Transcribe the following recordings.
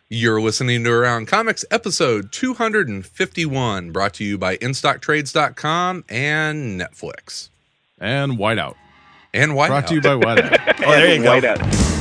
You're listening to Around Comics, episode 251, brought to you by InStockTrades.com and Netflix. And Whiteout. And Whiteout. Brought to you by Whiteout. Oh, there you go. Whiteout.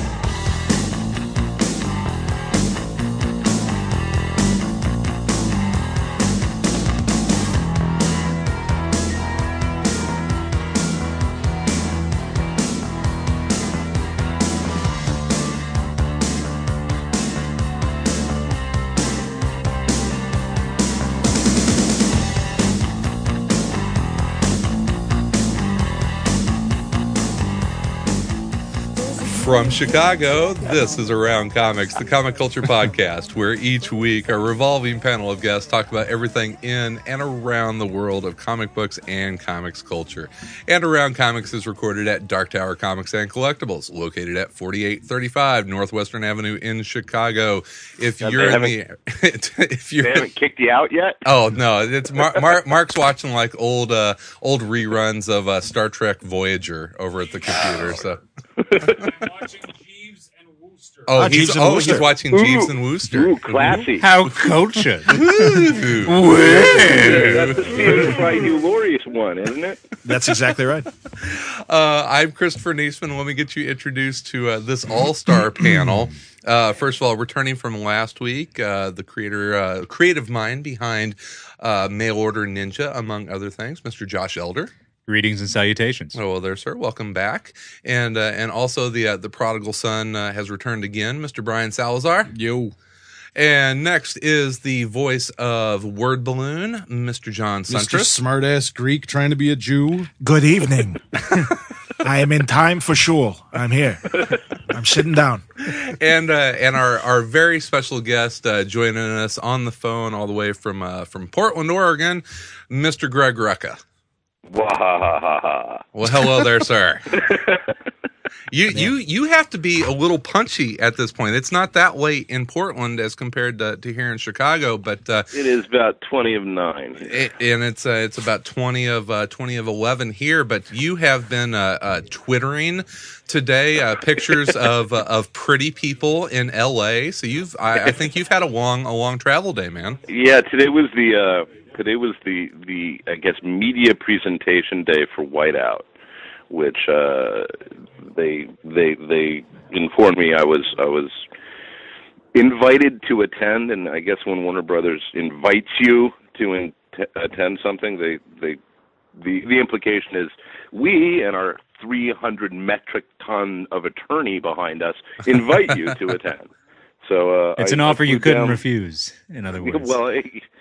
From Chicago, this is Around Comics, the comic culture podcast, where each week a revolving panel of guests talk about everything in and around the world of comic books and comics culture. And Around Comics is recorded at Dark Tower Comics and Collectibles, located at 4835 Northwestern Avenue in Chicago. If Now, you're they haven't kicked you out yet? Oh no, it's Mark's watching like old reruns of Star Trek Voyager over at the computer. So. Watching Jeeves and Wooster. He's watching Jeeves and Wooster. Ooh, classy. How cultured. That's the Stephen Fry Hugh Laurie one, isn't it? That's exactly right. I'm Christopher Neesman. Let me get you introduced to this all-star panel. First of all, returning from last week, the creative mind behind Mail Order Ninja, among other things, Mr. Josh Elder. Greetings and salutations. Oh, well, there, sir. Welcome back. And also the prodigal son has returned again, Mr. Brian Salazar. Yo. And next is the voice of Word Balloon, Mr. John Mr. Suntress. Smartass Greek trying to be a Jew. Good evening. I am in time for shul. I'm here. I'm sitting down. And our very special guest joining us on the phone all the way from Portland, Oregon, Mr. Greg Rucka. Wahahaha. Well, hello there, sir. You have to be a little punchy at this point. It's not that late in Portland as compared to here in Chicago, but It is about 20 of 9. and it's about 20 of 11 here. But you have been twittering today pictures of pretty people in L.A. So I think you've had a long travel day, man. Yeah, today was the I guess media presentation day for Whiteout, which they informed me I was invited to attend, and I guess when Warner Brothers invites you to attend something, the implication is we and our 300 metric ton of attorney behind us invite you to attend. So It's an offer you couldn't refuse, in other words. Well,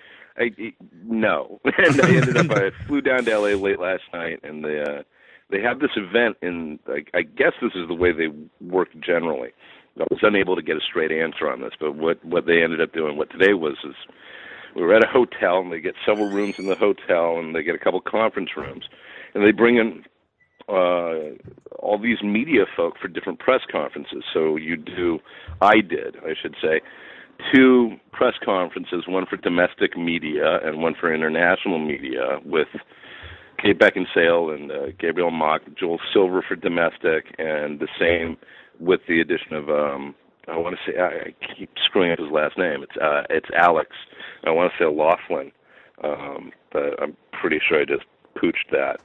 no. And I flew down to LA late last night, and they have this event in, I guess this is the way they work generally. I was unable to get a straight answer on this, but what they ended up doing, what today was, is we were at a hotel, and they get several rooms in the hotel, and they get a couple conference rooms, and they bring in all these media folk for different press conferences. So I did, 2 press conferences, one for domestic media and one for international media, with Kate Beckinsale and Gabriel Mock, Joel Silver for domestic, and the same with the addition of I keep screwing up his last name. It's Alex. I want to say Laughlin, but I'm pretty sure I just pooched that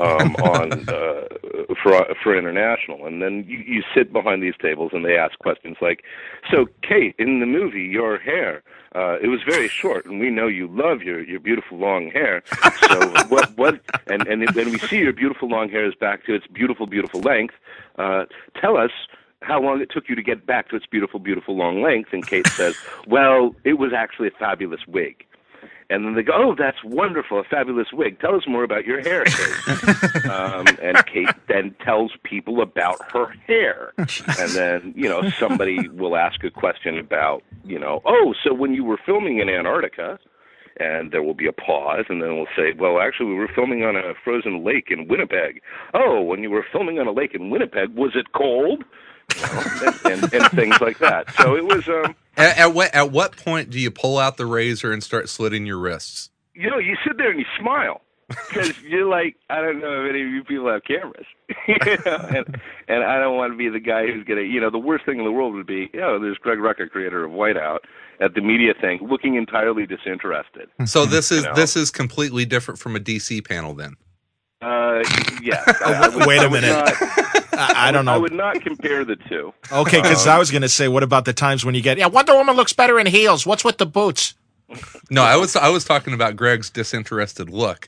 for international. And then you sit behind these tables and they ask questions like, so Kate, in the movie, your hair, it was very short, and we know you love your beautiful long hair. So what and then we see your beautiful long hair is back to its beautiful length. Tell us how long it took you to get back to its beautiful long length. And Kate says, well, it was actually a fabulous wig. And then they go, oh, that's wonderful, a fabulous wig. Tell us more about your hair, Kate. And Kate then tells people about her hair. And then, somebody will ask a question about, oh, so when you were filming in Antarctica, and there will be a pause, and then we'll say, well, actually, we were filming on a frozen lake in Winnipeg. Oh, when you were filming on a lake in Winnipeg, was it cold? And things like that. So it was... At what point do you pull out the razor and start slitting your wrists? You sit there and you smile. because you're like, I don't know if any of you people have cameras, and I don't want to be the guy who's gonna, the worst thing in the world would be, there's Greg Rucka, creator of Whiteout, at the media thing, looking entirely disinterested. So this is completely different from a DC panel, then. Yes. Wait a minute. I don't know. I would not compare the two. Okay, because I was going to say, what about the times when you get, Wonder Woman looks better in heels. What's with the boots? No, I was talking about Greg's disinterested look.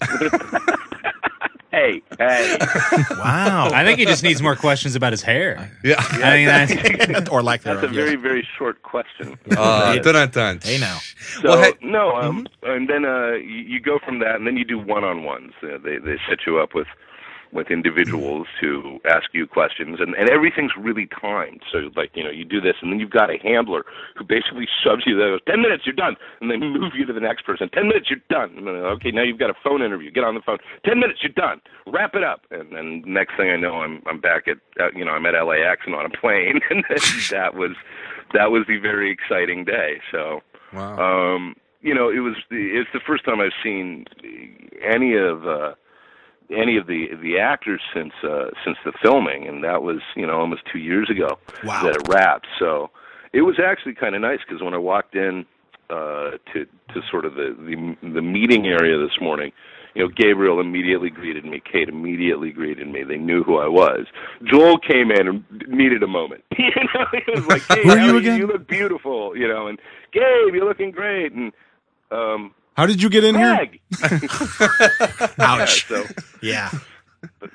Hey. Wow. I think he just needs more questions about his hair. Yeah. I mean, or lack That's thereof. a very, very short question. Dun. Hey, now. So, and then you go from that, and then you do one-on-ones. They set you up with individuals who ask you questions, and everything's really timed. So, you do this, and then you've got a handler who basically shoves you there, 10 minutes, you're done, and they move you to the next person. 10 minutes, you're done. And then, okay, now you've got a phone interview. Get on the phone. 10 minutes, you're done. Wrap it up. And then next thing I know, I'm back at, I'm at LAX and on a plane, and that was the very exciting day. So, wow. it's the first time I've seen any of the actors since the filming, and that was almost 2 years ago. Wow. That it wrapped. So it was actually kind of nice because when I walked in to sort of the meeting area this morning, Gabriel immediately greeted me. Kate immediately greeted me. They knew who I was. Joel came in and needed a moment. He was like, "Hey, who are you again? You look beautiful." And Gabe, you're looking great. And how did you get in here? Greg. Ouch. Yeah. But,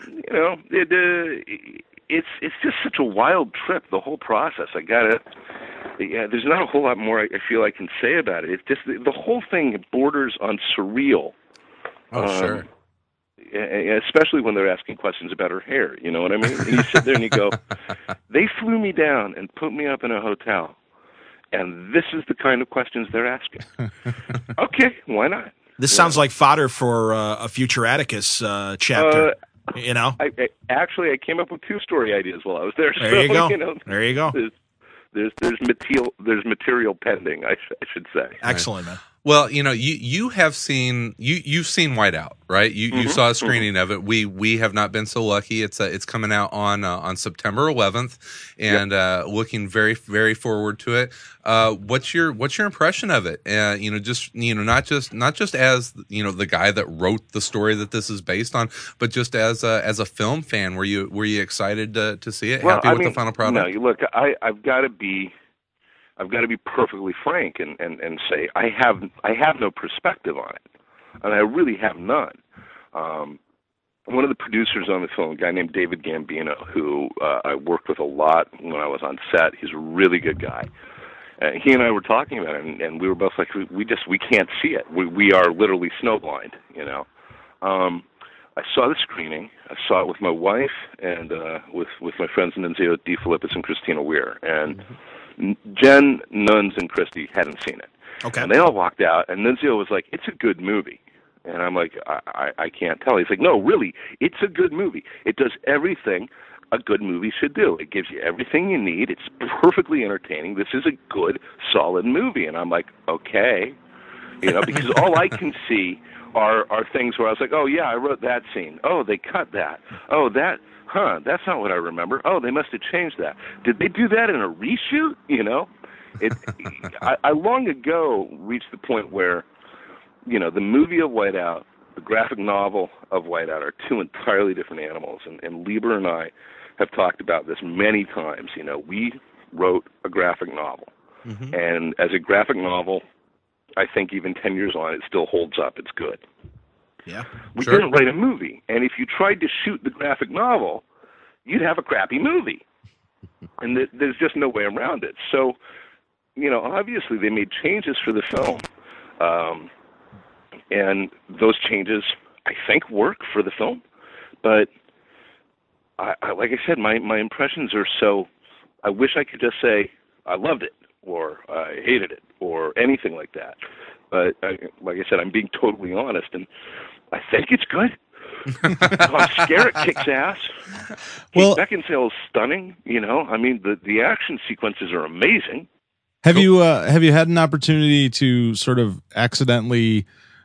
it's just such a wild trip, the whole process. There's not a whole lot more I feel I can say about it. It's just the whole thing borders on surreal. Oh, sure. Especially when they're asking questions about her hair, you know what I mean? And you sit there and you go, they flew me down and put me up in a hotel, and this is the kind of questions they're asking. Okay, why not? This sounds like fodder for a future Atticus chapter. I came up with 2 story ideas while I was there. There you go. There you go. There's material pending, I should say. Excellent, man. Well, you have seen you've seen Whiteout, right? You saw a screening of it. We have not been so lucky. It's coming out on September 11th, and looking very, very forward to it. What's your impression of it? Not just as the guy that wrote the story that this is based on, but just as a film fan. Were you excited to see it? Well, Happy with the final product? No, look, I've got to be perfectly frank and say I have no perspective on it, and I really have none. One of the producers on the film, a guy named David Gambino, who I worked with a lot when I was on set. He's a really good guy. He and I were talking about it, and we were both like, we can't see it. We are literally snowblind, I saw the screening. I saw it with my wife and with my friends Nunzio DeFilippis and Christina Weir. And Jen, Nuns, and Christy hadn't seen it. Okay. And they all walked out, and Nunzio was like, it's a good movie. And I'm like, I can't tell. He's like, no, really, it's a good movie. It does everything a good movie should do. It gives you everything you need. It's perfectly entertaining. This is a good, solid movie. And I'm like, okay. Because all I can see are things where I was like, oh, yeah, I wrote that scene. Oh, they cut that. Oh, that's not what I remember. Oh, they must have changed that. Did they do that in a reshoot? I long ago reached the point where, the movie of Whiteout, the graphic novel of Whiteout are 2 entirely different animals. And Lieber and I have talked about this many times. We wrote a graphic novel. Mm-hmm. And as a graphic novel, I think even 10 years on, it still holds up. It's good. Yeah. We didn't write a movie. And if you tried to shoot the graphic novel, you'd have a crappy movie. And there's just no way around it. So, obviously they made changes for the film. And those changes, I think, work for the film. But, like I said, my impressions are so, I wish I could just say, I loved it, or I hated it, or anything like that. But, like I said, I'm being totally honest, and I think it's good. Tom Skerritt kicks ass. Kate Beckinsale is stunning. The action sequences are amazing. Have you had an opportunity to sort of accidentally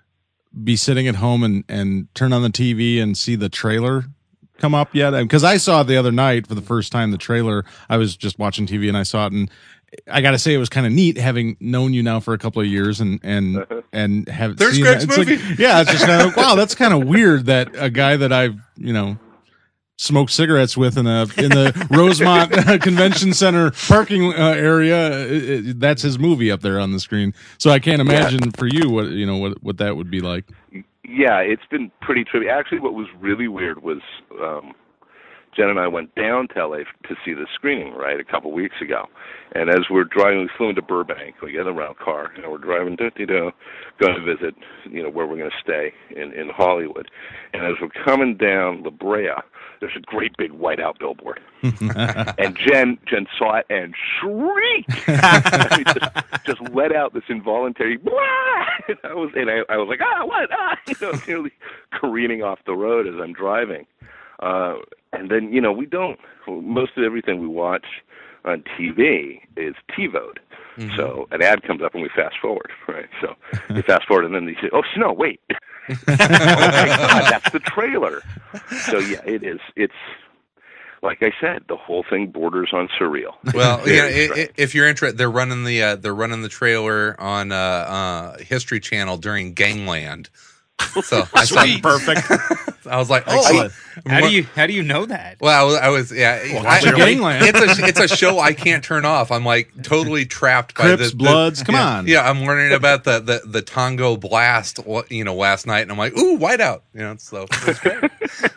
be sitting at home and turn on the TV and see the trailer come up yet? Because I saw it the other night for the first time, the trailer. I was just watching TV and I saw it, and I got to say it was kind of neat having known you now for a couple of years and have There's seen Greg's that. movie. It's just kind of wow, that's kind of weird that a guy that I've smoked cigarettes with in the Rosemont Convention Center parking area. That's his movie up there on the screen. So I can't imagine for you what that would be like. Yeah, it's been pretty trippy. Actually, what was really weird was Jen and I went down to LA to see the screening, right, a couple weeks ago. And as we're driving, we flew into Burbank. We get in the rental car, and we're driving going to visit, where we're going to stay in Hollywood. And as we're coming down La Brea, there's a great big whiteout billboard. And Jen saw it and shrieked. I mean, just let out this involuntary, and I was like, what? Nearly careening off the road as I'm driving. And then, most of everything we watch on TV is TiVoed. Mm-hmm. So an ad comes up and we fast forward, right? So they fast forward and then they say, oh, no, wait. Oh, my God, that's the trailer. So, yeah, it is. It's, like I said, the whole thing borders on surreal. Well, if you're interested, they're running the trailer on History Channel during Gangland. So I saw perfect. I was like, how do you know that? Well, I was it's a show I can't turn off. I'm like totally trapped by Crips, Bloods. Come on. Yeah, I'm learning about the Tongo Blast, last night, and I'm like, ooh, whiteout. So it's great.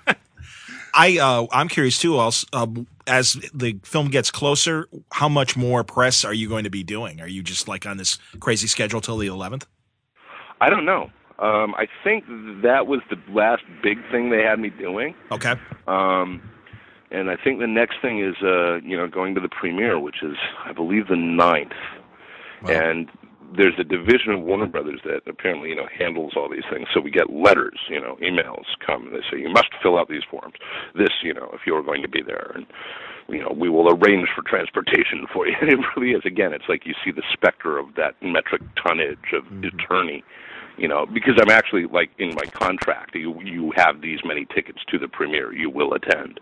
I'm curious too. Also, as the film gets closer, how much more press are you going to be doing? Are you just like on this crazy schedule till the 11th? I don't know. I think that was the last big thing they had me doing. Okay. And I think the next thing is, going to the premiere, which is, I believe, the 9th. Wow. And there's a division of Warner Brothers that apparently, handles all these things. So we get letters, emails come, and they say, you must fill out these forms. This, if you're going to be there. And, we will arrange for transportation for you. It really is. Again, it's like you see the specter of that metric tonnage of attorney. Because I'm actually, like, in my contract, you have these many tickets to the premiere, you will attend.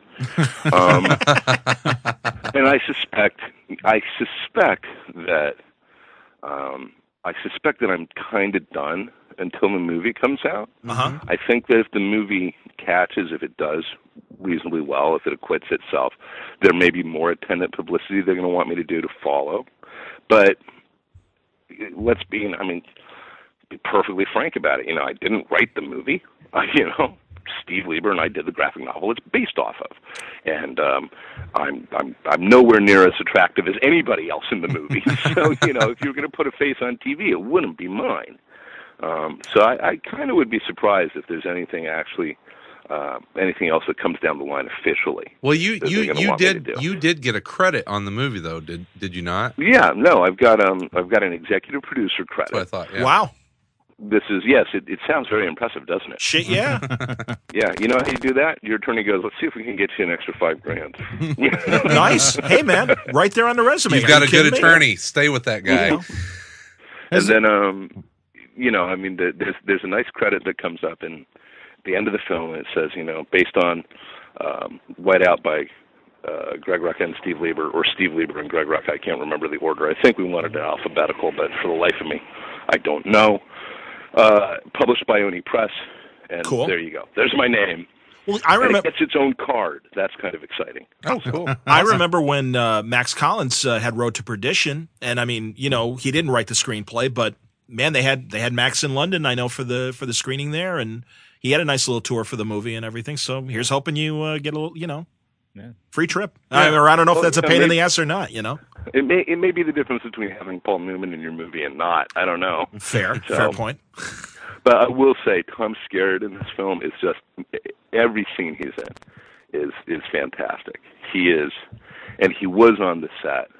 And I suspect that I'm kind of done until the movie comes out. Uh-huh. I think that if the movie catches, if it does reasonably well, if it acquits itself, there may be more attendant publicity they're going to want me to do to follow. But let's be perfectly frank about it. I didn't write the movie. Steve Lieber and I did the graphic novel it's based off of, and I'm nowhere near as attractive as anybody else in the movie. So if you're going to put a face on TV, it wouldn't be mine. So I kind of would be surprised if there's anything else that comes down the line officially. Well, you did get a credit on the movie though, did you not? Yeah, no, I've got an executive producer credit. That's what I thought. Yeah. Wow. This is, yes, it sounds very impressive, doesn't it? Shit, yeah. Yeah, you know how you do that? Your attorney goes, let's see if we can get you an extra $5,000. Nice. Hey, man, right there on the resume. You've got a good attorney. Stay with that guy. And then, there's a nice credit that comes up in the end of the film, and it says, based on Whiteout by Greg Rucka and Steve Lieber, or Steve Lieber and Greg Rucka. I can't remember the order. I think we wanted it alphabetical, but for the life of me, I don't know. Published by Oni Press, and cool. There you go. There's my name. Well, I remember it gets its own card. That's kind of exciting. Oh, cool. I remember when Max Collins had Road to Perdition, and he didn't write the screenplay, but man, they had Max in London. I know for the screening there, and he had a nice little tour for the movie and everything. So here's hoping you get a little, free trip. Yeah. I don't know if that's a pain in the ass or not. It may be the difference between having Paul Newman in your movie and not. I don't know. Fair point. But I will say, Tom Skerritt in this film is just every scene he's in is fantastic. He is, and he was on the set.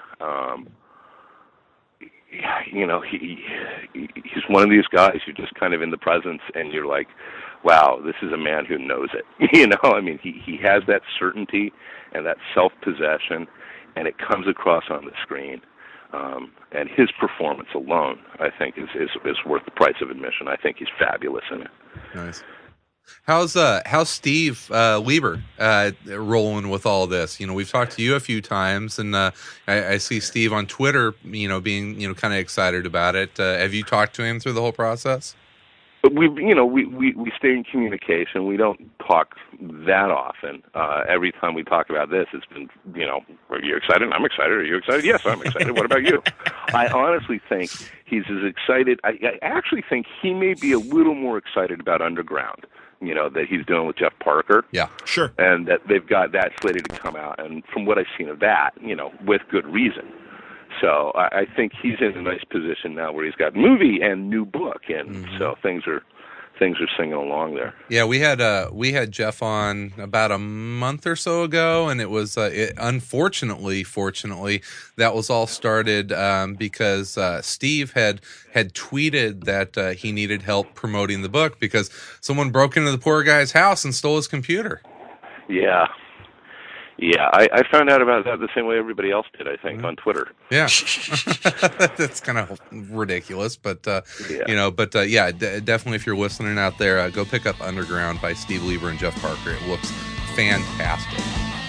He's one of these guys who just kind of in the presence, and you're like, wow, this is a man who knows it. He has that certainty and that self-possession, and it comes across on the screen. And his performance alone, I think, is worth the price of admission. I think he's fabulous in it. Nice. How's Steve Lieber rolling with all this? We've talked to you a few times, and I see Steve on Twitter, being kind of excited about it. Have you talked to him through the whole process? But we stay in communication. We don't talk that often. Every time we talk about this, it's been, are you excited? I'm excited. Are you excited? Yes, I'm excited. What about you? I honestly think he's as excited. I actually think he may be a little more excited about Underground, that he's doing with Jeff Parker. Yeah, sure. And that they've got that slated to come out. And from what I've seen of that, with good reason. So I think he's in a nice position now where he's got movie and new book, and so things are singing along there. Yeah, we had Jeff on about a month or so ago, and it was fortunately, that was all started because Steve had tweeted that he needed help promoting the book because someone broke into the poor guy's house and stole his computer. Yeah. Yeah, I found out about that the same way everybody else did, I think, on Twitter. Yeah. That's kind of ridiculous, but, definitely if you're listening out there, go pick up Underground by Steve Lieber and Jeff Parker. It looks fantastic.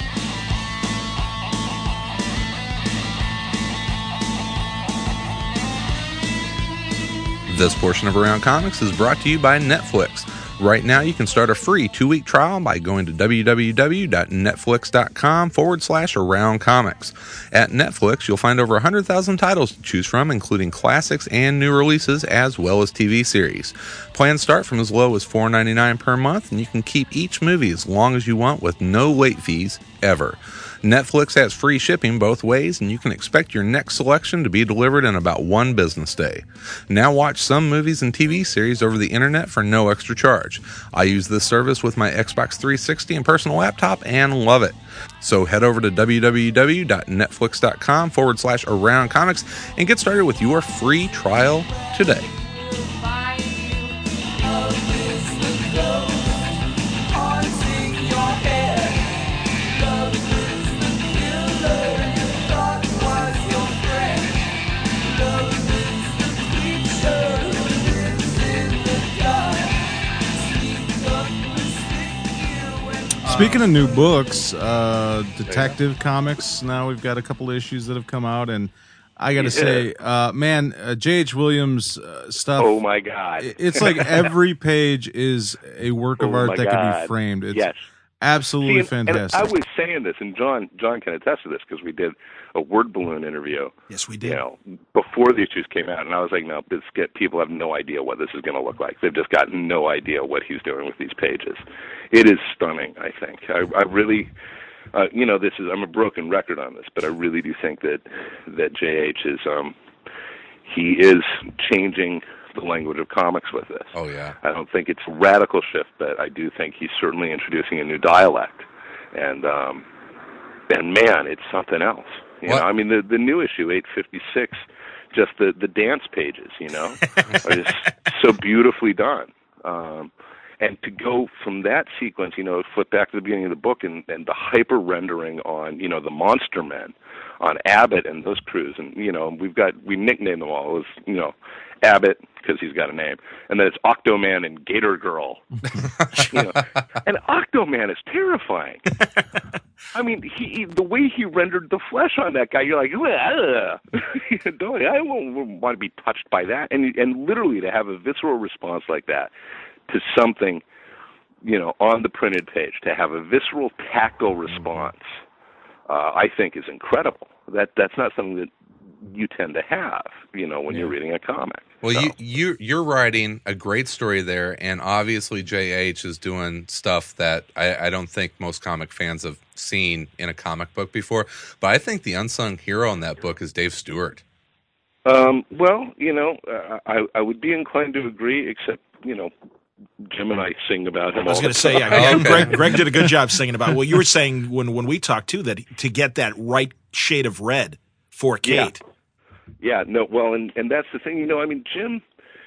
This portion of Around Comics is brought to you by Netflix. Right now, you can start a free 2-week trial by going to www.netflix.com/AroundComics. At Netflix, you'll find over 100,000 titles to choose from, including classics and new releases, as well as TV series. Plans start from as low as $4.99 per month, and you can keep each movie as long as you want with no late fees, ever. Netflix has free shipping both ways, and you can expect your next selection to be delivered in about 1 business day. Now watch some movies and TV series over the internet for no extra charge. I use this service with my Xbox 360 and personal laptop and love it. So head over to www.netflix.com/AroundComics and get started with your free trial today. Speaking of new books, Detective Comics, now we've got a couple issues that have come out, and I got to say, man, J.H. Williams stuff. Oh, my God. It's like every page is a work of art that can be framed. It's absolutely fantastic. And I was saying this, and John can attest to this, because we did a word balloon interview. Yes, we did. Before the issues came out, and I was like, no, people have no idea what this is going to look like. They've just got no idea what he's doing with these pages. It is stunning, I think. I really, I'm a broken record on this, but I really do think that J.H. is, he is changing the language of comics with this. Oh, yeah. I don't think it's a radical shift, but I do think he's certainly introducing a new dialect. And man, it's something else. I mean, the new issue, 856, just the dance pages, are just so beautifully done. And to go from that sequence, flip back to the beginning of the book and the hyper rendering on, the Monster Men, on Abbott and those crews, and we nicknamed them all as Abbott because he's got a name, and then it's Octoman and Gator Girl, and Octoman is terrifying. I mean, the way he rendered the flesh on that guy, you're like, I won't want to be touched by that, and literally to have a visceral response like that to something, on the printed page, to have a visceral, tactile response, I think is incredible. That's not something that you tend to have, when you're reading a comic. Well, so. You're writing a great story there, and obviously J.H. is doing stuff that I don't think most comic fans have seen in a comic book before. But I think the unsung hero in that book is Dave Stewart. Well, I would be inclined to agree, except, Jim and I sing about him. I was going to say, Greg did a good job singing about it. Well, you were saying when we talked, too, that to get that right shade of red for Kate. Yeah, no, well, and that's the thing, I mean, Jim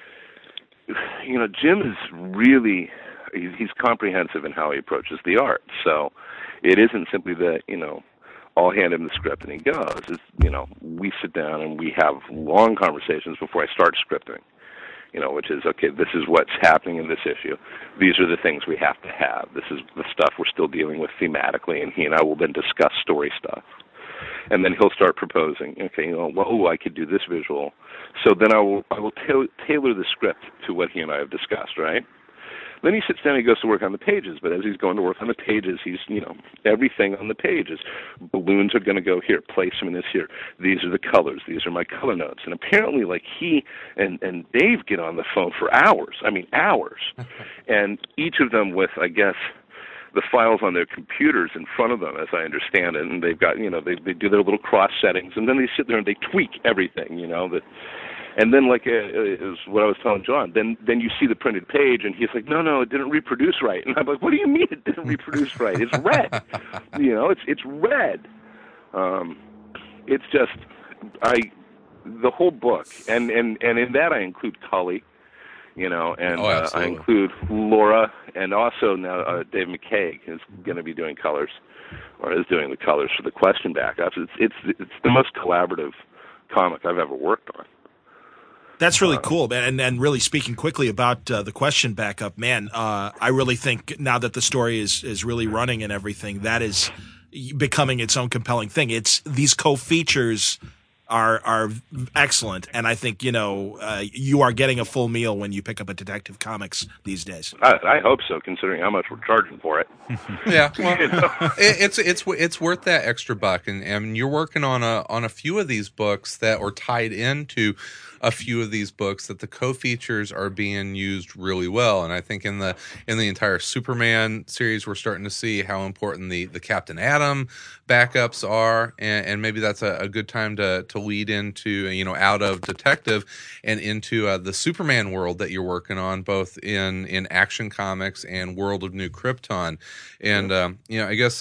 is really, he's comprehensive in how he approaches the art. So it isn't simply that, I'll hand him the script, and he goes. We sit down and we have long conversations before I start scripting. Which is, okay, this is what's happening in this issue. These are the things we have to have. This is the stuff we're still dealing with thematically, and he and I will then discuss story stuff. And then he'll start proposing, okay, I could do this visual. So then I will tailor the script to what he and I have discussed, right? Then he sits down and he goes to work on the pages, but as he's going to work on the pages, he's, everything on the pages. Balloons are going to go here, place them in this here. These are the colors. These are my color notes. And apparently, he and Dave get on the phone for hours. I mean, hours. And each of them with, I guess, the files on their computers in front of them, as I understand it, and they've got, they do their little cross settings, and then they sit there and they tweak everything, And then, is what I was telling John, then you see the printed page, and he's like, no, it didn't reproduce right. And I'm like, what do you mean it didn't reproduce right? It's red. It's red. It's just, the whole book, and in that I include Cully, and I include Laura, and also now Dave McKay is going to be doing colors, or is doing the colors for the question backups. It's the most collaborative comic I've ever worked on. That's really cool, man. And really speaking quickly about the question backup, man, I really think now that the story is really running and everything, that is becoming its own compelling thing. These co-features are excellent, and I think you are getting a full meal when you pick up a Detective Comics these days. I hope so, considering how much we're charging for it. Yeah, well, it's worth that extra buck, and you're working on a few of these books that are tied into a few of these books that the co-features are being used really well. And I think in the entire Superman series, we're starting to see how important the Captain Atom backups are, and maybe that's a good time to lead into out of Detective and into the Superman world that you're working on, both in Action Comics and World of New Krypton. And I guess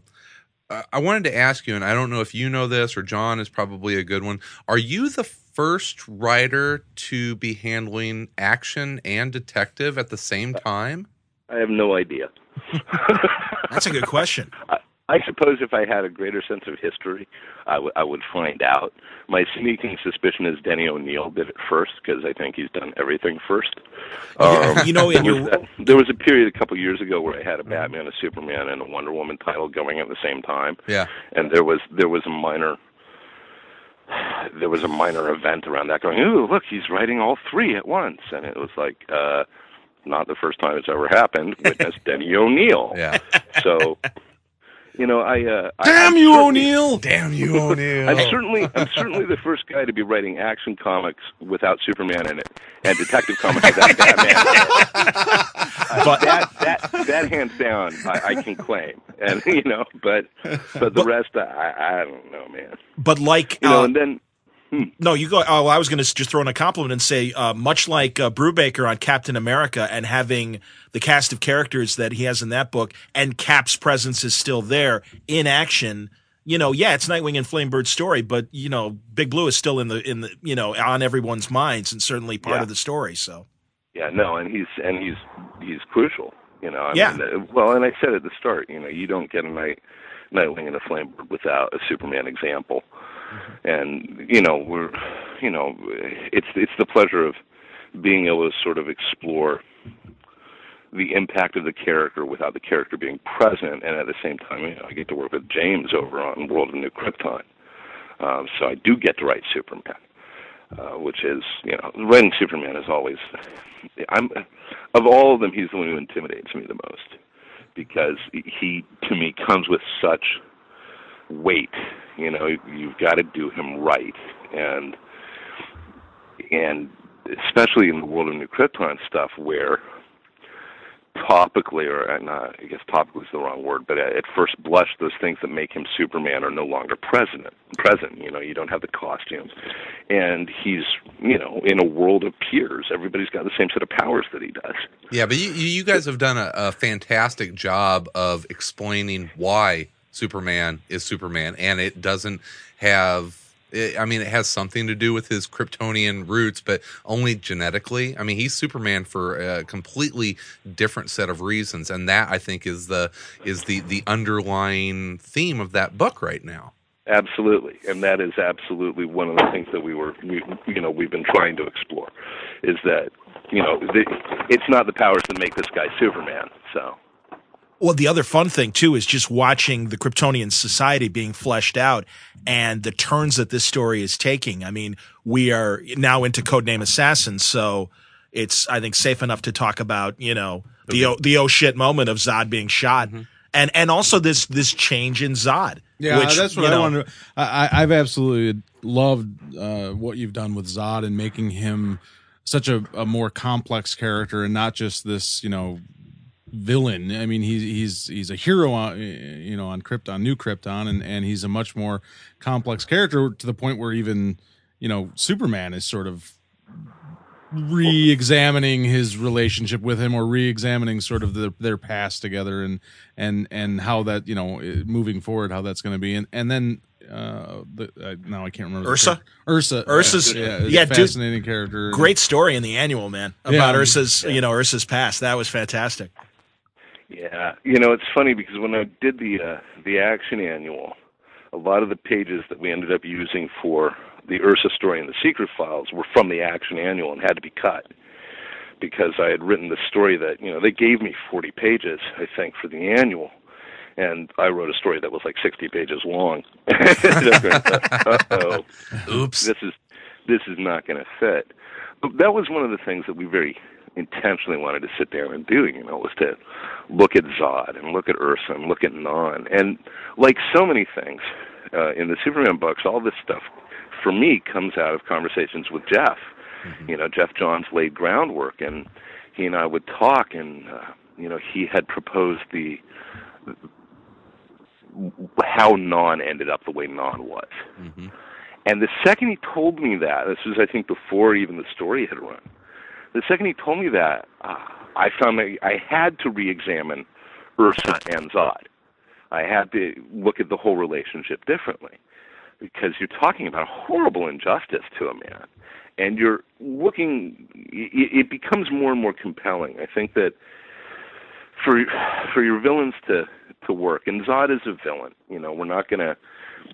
I wanted to ask you, and I don't know if you know this, or John is probably a good one. Are you the first writer to be handling Action and Detective at the same time? I have no idea. That's a good question. I suppose if I had a greater sense of history, I would find out. My sneaking suspicion is Denny O'Neil did it first, because I think he's done everything first. There was a period a couple years ago where I had a Batman, a Superman, and a Wonder Woman title going at the same time. Yeah, and there was a minor event around that going, ooh, look, he's writing all three at once. And it was like, not the first time it's ever happened. Witness Denny O'Neil. Yeah. So, Damn you, O'Neil! Damn you, O'Neil! I'm certainly the first guy to be writing Action Comics without Superman in it, and Detective Comics without Batman. But that hands down, I can claim, and but the rest, I don't know, man. But and then. No, you go. Oh, I was going to just throw in a compliment and say, much like Brubaker on Captain America, and having the cast of characters that he has in that book, and Cap's presence is still there in Action. It's Nightwing and Flamebird's story, but Big Blue is still in the on everyone's minds, and certainly part of the story. So, yeah, no, and he's crucial. Mean, well, and I said at the start, you don't get a Nightwing and a Flamebird without a Superman example. And it's the pleasure of being able to sort of explore the impact of the character without the character being present, and at the same time, I get to work with James over on World of New Krypton, so I do get to write Superman, which is writing Superman is always of all of them, he's the one who intimidates me the most, because he to me comes with such weight. You've got to do him right, and especially in the World of New Krypton stuff, where topically, or not, I guess topically is the wrong word, but at first blush, those things that make him Superman are no longer present. You don't have the costumes, and he's in a world of peers. Everybody's got the same set of powers that he does. Yeah, but you guys have done a fantastic job of explaining why Superman is Superman, and it doesn't have It has something to do with his Kryptonian roots, but only genetically. I mean, he's Superman for a completely different set of reasons, and that I think is the underlying theme of that book right now. Absolutely, and that is absolutely one of the things that we've been trying to explore, is that it's not the powers that make this guy Superman. So. Well, the other fun thing, too, is just watching the Kryptonian society being fleshed out and the turns that this story is taking. I mean, we are now into Codename Assassin, so it's, I think, safe enough to talk about, the oh shit moment of Zod being shot. Mm-hmm. And also this change in Zod. Yeah, that's what I wanted to, I've absolutely loved what you've done with Zod and making him such a more complex character and not just this, villain. I mean, he's a hero on Krypton, New Krypton, and he's a much more complex character to the point where even Superman is sort of re-examining his relationship with him, or re-examining sort of their past together, and how that moving forward, how that's going to be, and then now I can't remember Ursa's a fascinating character. Great story in the annual, man, about Ursa's past. That was fantastic. Yeah, it's funny because when I did the Action Annual, a lot of the pages that we ended up using for the Ursa story and the Secret Files were from the Action Annual and had to be cut because I had written the story that, they gave me 40 pages, I think, for the annual, and I wrote a story that was like 60 pages long. Uh-oh. Oops. This is not going to fit. But that was one of the things that we very intentionally wanted to sit down and do, was to look at Zod and look at Ursa and look at Non. And like so many things in the Superman books, all this stuff, for me, comes out of conversations with Jeff. Mm-hmm. Jeff Johns laid groundwork, and he and I would talk, and, he had proposed how Non ended up the way Non was. Mm-hmm. And the second he told me that, this was, I think, before even the story had run, the second he told me that, I found that I had to re-examine Ursa and Zod. I had to look at the whole relationship differently, because you're talking about a horrible injustice to a man, and you're looking. It becomes more and more compelling. I think that for your villains to work, and Zod is a villain. We're not going to.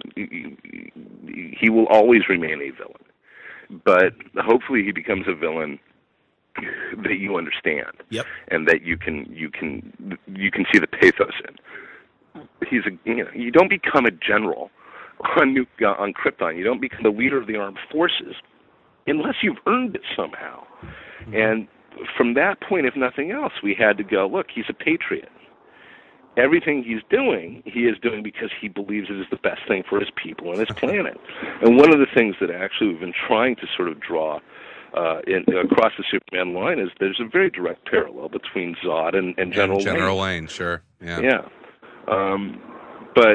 He will always remain a villain, but hopefully he becomes a villain that you understand, yep, and that you can see the pathos in. He's you don't become a general on Krypton. You don't become the leader of the armed forces unless you've earned it somehow. Mm-hmm. And from that point, if nothing else, we had to go, look, he's a patriot. Everything he is doing because he believes it is the best thing for his people and his planet. And one of the things that actually we've been trying to sort of draw across the Superman line is there's a very direct parallel between Zod and General Lane. General Lane, sure. Yeah. Yeah. But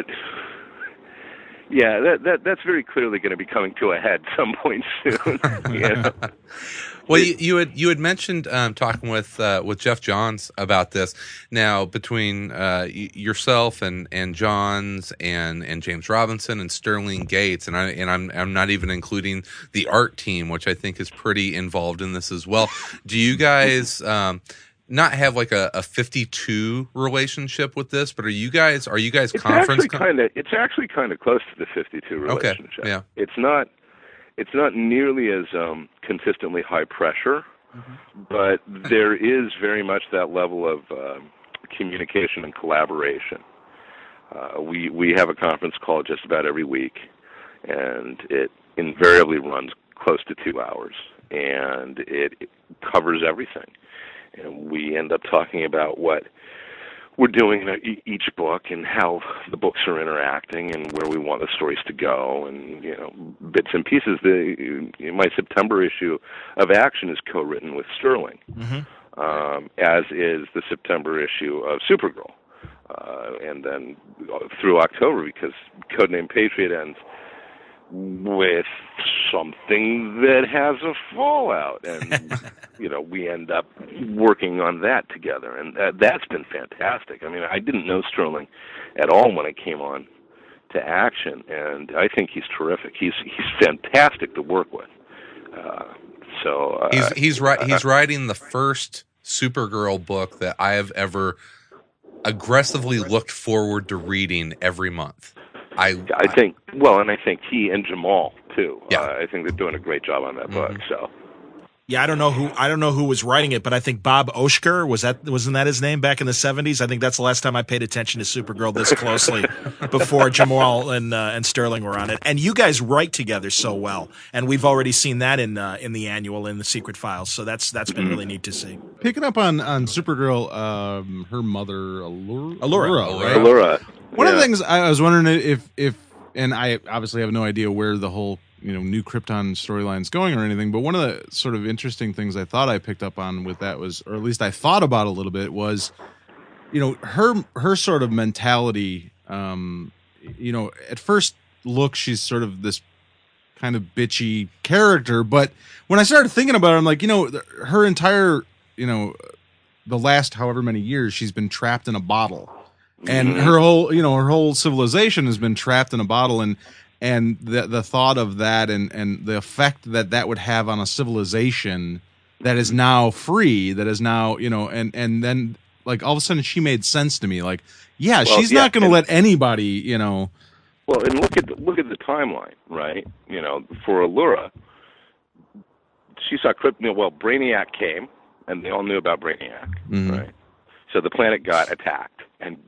yeah, that's very clearly going to be coming to a head some point soon. Well, you had mentioned talking with Jeff Johns about this. Now, between yourself and Johns and James Robinson and Sterling Gates, and I'm not even including the art team, which I think is pretty involved in this as well. Do you guys not have like a 52 relationship with this, but are you guys conference? It's actually kind of close to the 52 relationship. Okay. Yeah. It's not nearly as consistently high pressure, mm-hmm, but there is very much that level of communication and collaboration. We have a conference call just about every week, and it invariably runs close to 2 hours, and it covers everything. And we end up talking about what we're doing in each book and how the books are interacting and where we want the stories to go, and bits and pieces. My September issue of Action is co-written with Sterling, mm-hmm, as is the September issue of Supergirl, and then through October, because Codename Patriot ends with something that has a fallout, and we end up working on that together, and that's been fantastic. I mean, I didn't know Sterling at all when I came on to action, and I think he's terrific. He's fantastic to work with. He's writing the first Supergirl book that I have ever aggressively looked forward to reading every month. I think he and Jamal too. Yeah. I think they're doing a great job on that book. So. Yeah, I don't know who was writing it, but I think Bob Oshker wasn't that his name back in the 70s? I think that's the last time I paid attention to Supergirl this closely before Jamal and Sterling were on it. And you guys write together so well, and we've already seen that in the annual, in the Secret Files. So that's been really neat to see. Picking up on Supergirl, her mother Allura, right? Allura. One of the things I was wondering if and I obviously have no idea where the whole new Krypton storyline's going or anything, but one of the sort of interesting things I thought I picked up on with that was, or at least I thought about a little bit, was her sort of mentality. At first look, she's sort of this kind of bitchy character, but when I started thinking about her, I'm like, her entire the last however many years she's been trapped in a bottle, and her whole civilization has been trapped in a bottle, and the thought of that and the effect that would have on a civilization that is now free, that is now, and then like all of a sudden she made sense to me. Like, she's not going to let anybody, Well, and look at the timeline, right? For Allura, she saw Krypton. Well, Brainiac came, and they all knew about Brainiac, right? So the planet got attacked, and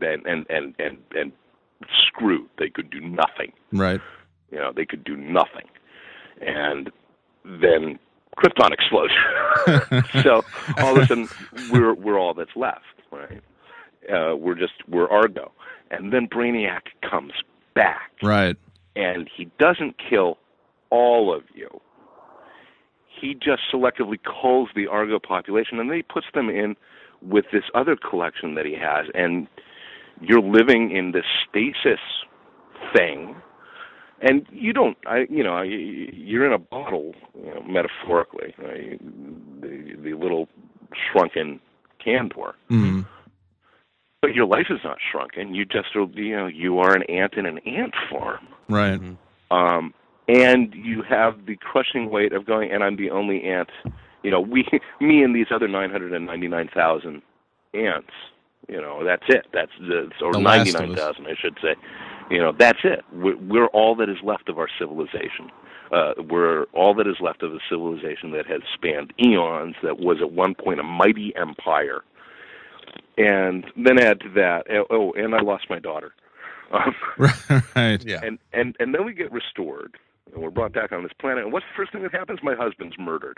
screwed. They could do nothing, right? They could do nothing. And then Krypton explodes. So all of a sudden, we're all that's left, right? We're Argo. And then Brainiac comes back. Right. And he doesn't kill all of you. He just selectively culls the Argo population, and then he puts them in with this other collection that he has. And you're living in this stasis thing. And you don't, you're in a bottle, metaphorically, right? The little shrunken Kandor. Mm-hmm. But your life is not shrunken. You just, you are an ant in an ant farm. Right. And you have the crushing weight of going, and I'm the only ant, me and these other 999,000 ants. That's it. Or 99,000, I should say. That's it. We're all that is left of our civilization. We're all that is left of a civilization that has spanned eons, that was at one point a mighty empire. And then add to that, and I lost my daughter. Right. Yeah. And then we get restored, and we're brought back on this planet. And what's the first thing that happens? My husband's murdered.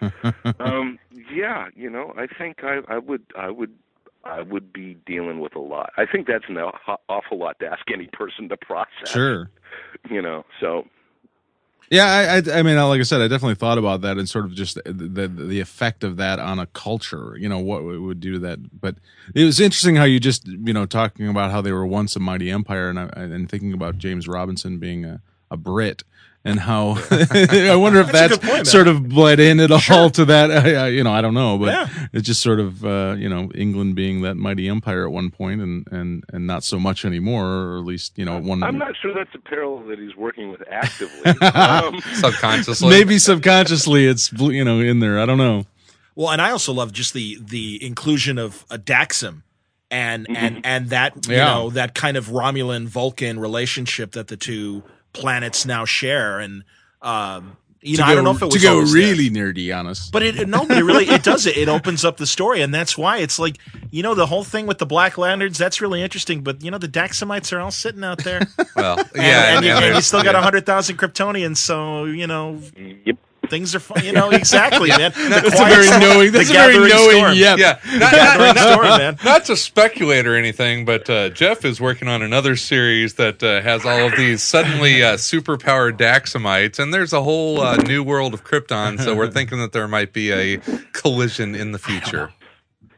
I think I would be dealing with a lot. I think that's an awful lot to ask any person to process. Sure. So. Yeah, I mean, like I said, I definitely thought about that and sort of just the effect of that on a culture, what it would do to that. But it was interesting how you just, talking about how they were once a mighty empire, and thinking about James Robinson being a Brit. And how I wonder if that's sort of bled in at all to that. I don't know, but it's just sort of England being that mighty empire at one point, and not so much anymore, or at least one. I'm not sure that's a parallel that he's working with actively, subconsciously. Maybe subconsciously, it's in there. I don't know. Well, and I also love just the inclusion of a Daxam. And that that kind of Romulan Vulcan relationship that the two planets now share, and I don't know if it was to go really nerdy on us, but it really does it opens up the story, and that's why it's like the whole thing with the Black Lanterns, that's really interesting, but the Daxamites are all sitting out there. Well, and you still got 100,000 Kryptonians, so yep. Things are fun, exactly, man. That's a very knowing. That's a very knowing. Yeah. Man. Not to speculate or anything, but Jeff is working on another series that has all of these suddenly superpowered Daxamites, and there's a whole new world of Krypton. So we're thinking that there might be a collision in the future.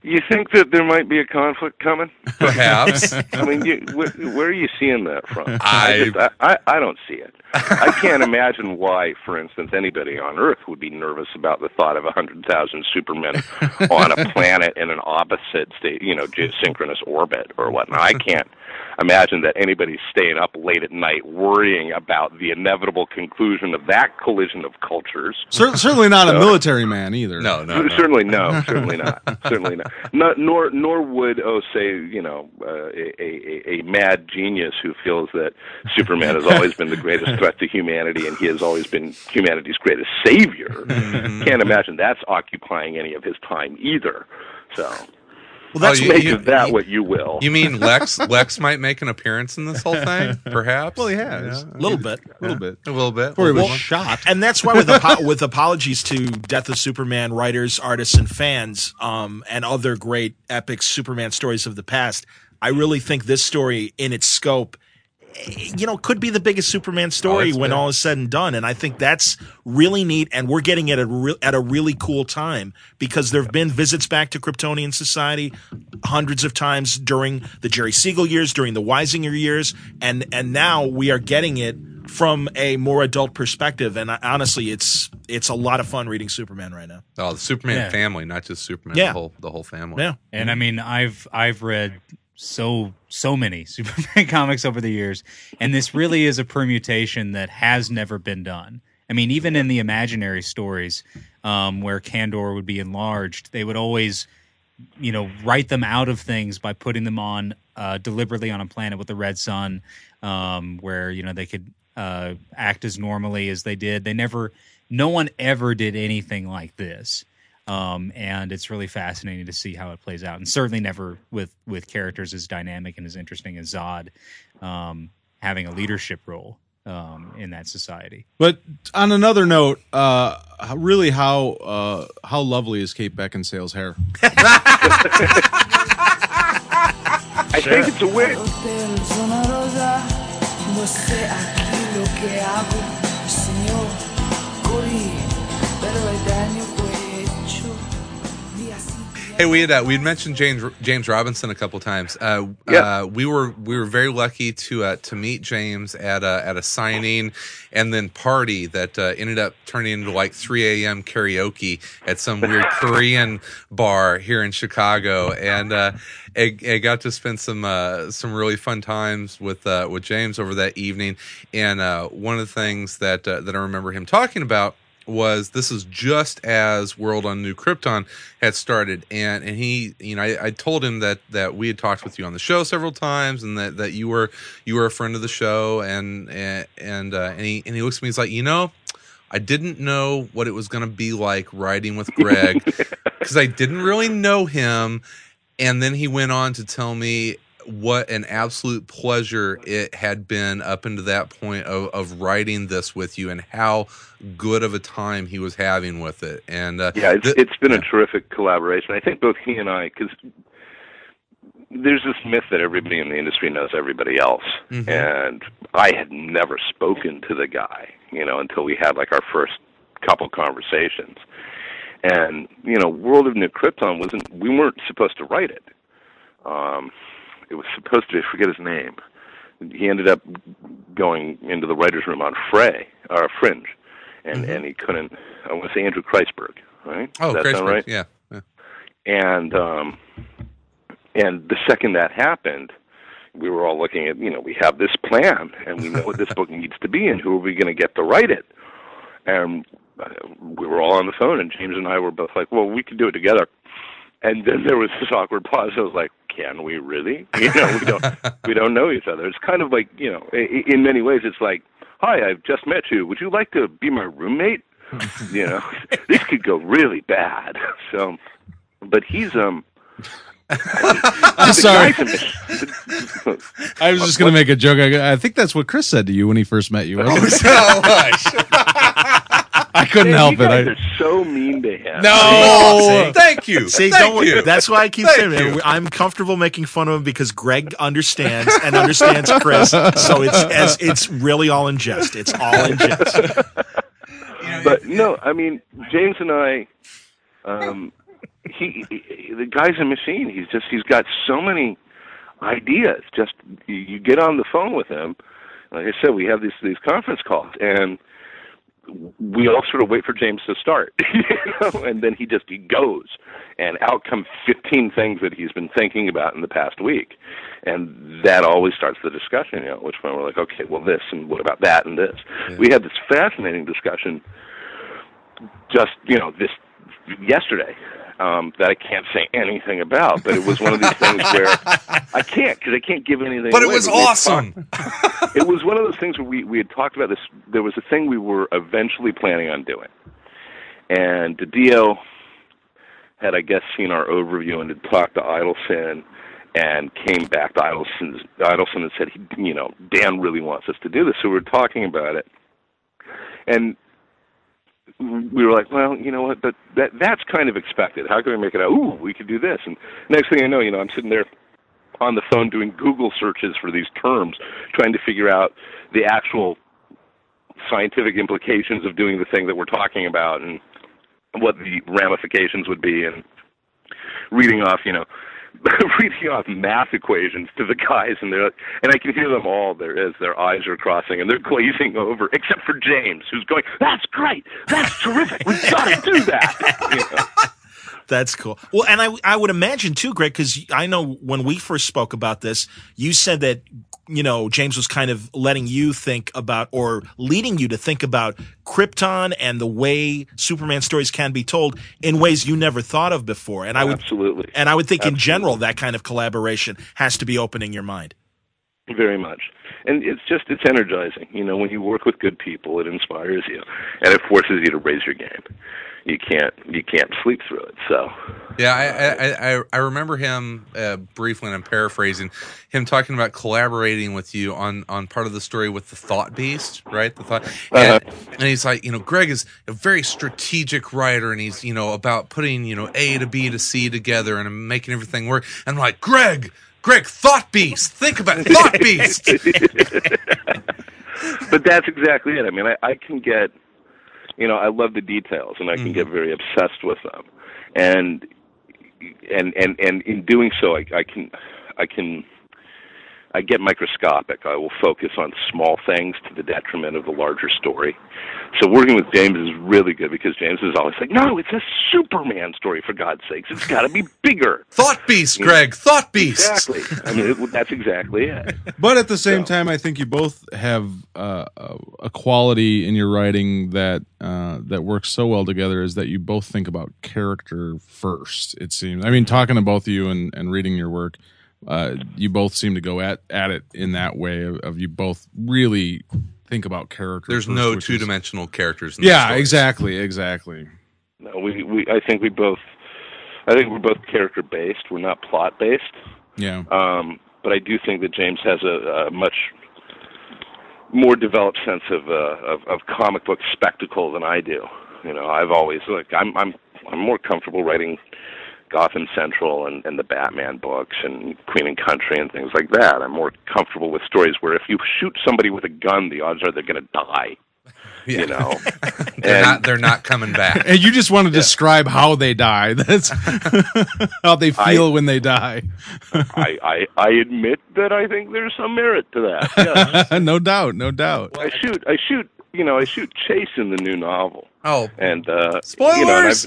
You think that there might be a conflict coming? Perhaps. I mean, where are you seeing that from? I don't see it. I can't imagine why, for instance, anybody on Earth would be nervous about the thought of 100,000 Supermen on a planet in an opposite state, geosynchronous orbit or whatnot. I can't imagine that anybody's staying up late at night worrying about the inevitable conclusion of that collision of cultures. Certainly not a military man either. No. Certainly not. Certainly not. Nor would, a mad genius who feels that Superman has always been the greatest threat to humanity and he has always been humanity's greatest savior. Can't imagine that's occupying any of his time either. So, well, that's make of that what you will. You mean Lex might make an appearance in this whole thing? Perhaps. Well, he has a little bit. Before he was shot. And that's why, with apologies to Death of Superman writers, artists, and fans, and other great epic Superman stories of the past, I really think this story, in its scope, could be the biggest Superman story when all is said and done. And I think that's really neat. And we're getting it at a really cool time because there have been visits back to Kryptonian society hundreds of times during the Jerry Siegel years, during the Weisinger years. And now we are getting it from a more adult perspective. And honestly, it's a lot of fun reading Superman right now. Oh, the Superman family, not just Superman, the whole family. Yeah. And I mean, I've read so many Superman comics over the years, and this really is a permutation that has never been done. I mean, even in the imaginary stories, where Kandor would be enlarged, they would always, write them out of things by putting them on deliberately on a planet with the red sun, where they could act as normally as they did. No one ever did anything like this. And it's really fascinating to see how it plays out, and certainly never with characters as dynamic and as interesting as Zod having a leadership role in that society. But on another note, really, how lovely is Kate Beckinsale's hair? I think it's a wig. Hey, we'd mentioned James Robinson a couple times. We were very lucky to meet James at a signing and then party that ended up turning into like 3 a.m. karaoke at some weird Korean bar here in Chicago, and I got to spend some really fun times with James over that evening. And one of the things that I remember him talking about was this is just as World on New Krypton had started, and he, I told him that we had talked with you on the show several times, and that you were a friend of the show, and he looks at me, he's like, I didn't know what it was going to be like writing with Greg because I didn't really know him, and then he went on to tell me what an absolute pleasure it had been up into that point of writing this with you, and how good of a time he was having with it. And it's been a terrific collaboration. I think both he and I, because there's this myth that everybody in the industry knows everybody else, and I had never spoken to the guy, until we had like our first couple conversations. And World of New Krypton we weren't supposed to write it. It was supposed to be, I forget his name. He ended up going into the writer's room on Fringe, and he couldn't. I want to say Andrew Kreisberg, right? Oh, does that sound right? Yeah. And the second that happened, we were all looking at, we have this plan, and we know what this book needs to be, and who are we going to get to write it? And we were all on the phone, and James and I were both like, well, we could do it together. And then there was this awkward pause. I was like, can we really? We don't know each other. It's kind of like, in many ways, it's like, hi, I've just met you. Would you like to be my roommate? This could go really bad. So, but he's I'm sorry. I was just going to make a joke. I think that's what Chris said to you when he first met you. I couldn't help it. You guys are so mean to him. No, thank you. Don't worry. That's why I keep saying it. I'm comfortable making fun of him because Greg understands Chris. So it's really all in jest. It's all in jest. But no, I mean, James and I, the guy's a machine. He's got so many ideas. Just you get on the phone with him. Like I said, we have these conference calls, and we all sort of wait for James to start, and then he goes, and out come 15 things that he's been thinking about in the past week, and that always starts the discussion. At which point we're like, okay, well, this, and what about that, and this. Yeah. We had this fascinating discussion just this yesterday. That I can't say anything about, but it was one of these things where I can't, because I can't give anything but away. It was awesome. It was one of those things where we had talked about this. There was a thing we were eventually planning on doing, and DiDio had, I guess, seen our overview and had talked to Idelson and came back to Idelson and said, Dan really wants us to do this. So we were talking about it, and we were like, well, you know what, but that's kind of expected. How can we make it out? Ooh, we could do this. And next thing I know, I'm sitting there on the phone doing Google searches for these terms, trying to figure out the actual scientific implications of doing the thing that we're talking about and what the ramifications would be, and reading off, reading off math equations to the guys, and I can hear them all as their eyes are crossing and they're glazing over, except for James, who's going, "That's great, that's terrific, we've got to do that." That's cool. Well, and I would imagine too, Greg, because I know when we first spoke about this, you said that James was kind of letting you think about, or leading you to think about, Krypton and the way Superman stories can be told in ways you never thought of before. And absolutely. And I would think in general that kind of collaboration has to be opening your mind. Very much. And it's energizing. When you work with good people, it inspires you, and it forces you to raise your game. You can't sleep through it. So yeah, I remember him briefly, and I'm paraphrasing him talking about collaborating with you on part of the story with the Thought Beast, right? The Thought, and he's like, Greg is a very strategic writer, and he's about putting A to B to C together and making everything work. And I'm like, Greg, Thought Beast. Think about it, Thought Beast. But that's exactly it. I mean, I can get. I love the details, and I can get very obsessed with them, and in doing so, I get microscopic. I will focus on small things to the detriment of the larger story. So working with James is really good, because James is always like, "No, it's a Superman story, for God's sakes. It's got to be bigger." Thought Beast, Greg. Thought Beast. Exactly. I mean, that's exactly it. But at the same time, I think you both have a quality in your writing that works so well together, is that you both think about character first, it seems. I mean, talking to both of you and reading your work, you both seem to go at it in that way of you both really think about characters. There's first, no two-dimensional characters in yeah, the exactly. No, I think we're both character based. We're not plot based. Yeah. But I do think that James has a much more developed sense of comic book spectacle than I do. I've always I'm more comfortable writing Gotham Central and the Batman books and Queen and Country and things like that. I'm more comfortable with stories where if you shoot somebody with a gun, the odds are they're going to die. Yeah. They're not coming back. And you just want to describe how they die. That's how they feel when they die. I admit that I think there's some merit to that. Yes. No doubt. I shoot Chase in the new novel. Oh, and spoilers!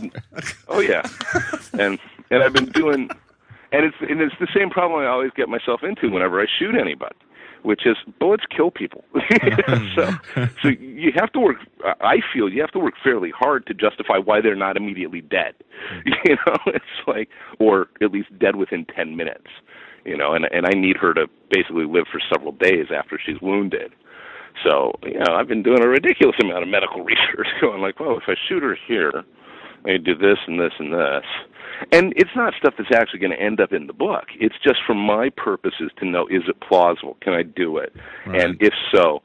And I've been doing, and it's the same problem I always get myself into whenever I shoot anybody, which is bullets kill people. so you have to work. I feel you have to work fairly hard to justify why they're not immediately dead. It's like, or at least dead within 10 minutes. And I need her to basically live for several days after she's wounded. So, I've been doing a ridiculous amount of medical research, going like, well, if I shoot her here, I do this and this and this. And it's not stuff that's actually going to end up in the book. It's just for my purposes to know, is it plausible? Can I do it? Right. And if so,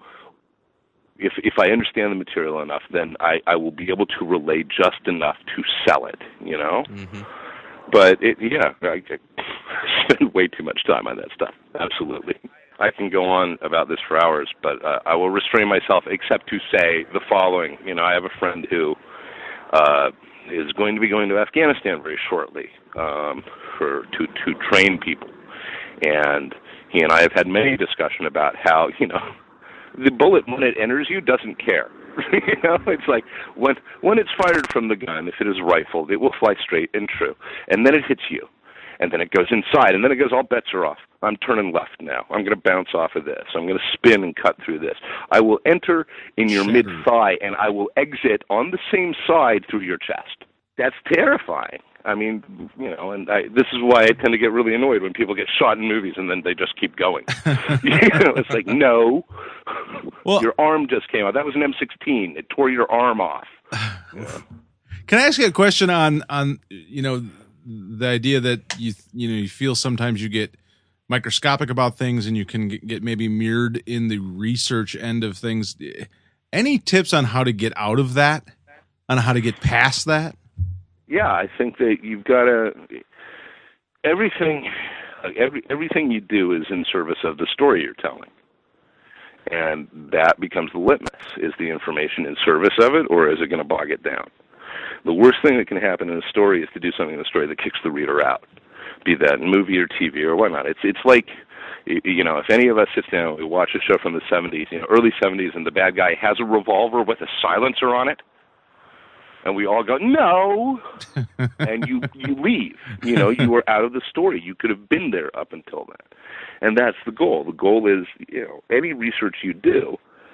if I understand the material enough, then I will be able to relay just enough to sell it, Mm-hmm. But, I spend way too much time on that stuff. Absolutely. I can go on about this for hours, but I will restrain myself except to say the following. I have a friend who is going to be going to Afghanistan very shortly to train people. And he and I have had many discussion about how, the bullet, when it enters you, doesn't care. It's like when it's fired from the gun, if it is rifled, it will fly straight and true. And then it hits you. And then it goes inside. And then it goes, all bets are off. I'm turning left now. I'm going to bounce off of this. I'm going to spin and cut through this. I will enter in your mid-thigh, and I will exit on the same side through your chest. That's terrifying. I mean, this is why I tend to get really annoyed when people get shot in movies and then they just keep going. It's like, no. Well, your arm just came out. That was an M16. It tore your arm off. Can I ask you a question on the idea that you feel sometimes you get microscopic about things and you can get maybe mirrored in the research end of things. Any tips on how to get out of that, on how to get past that? Yeah, I think that you've got to everything you do is in service of the story you're telling. And that becomes the litmus. Is the information in service of it, or is it going to bog it down? The worst thing that can happen in a story is to do something in a story that kicks the reader out, be that movie or TV or whatnot. It's like, if any of us sits down and we watch a show from the 70s, early 70s, and the bad guy has a revolver with a silencer on it, and we all go, no, and you leave. You are out of the story. You could have been there up until then. And that's the goal. The goal is, any research you do,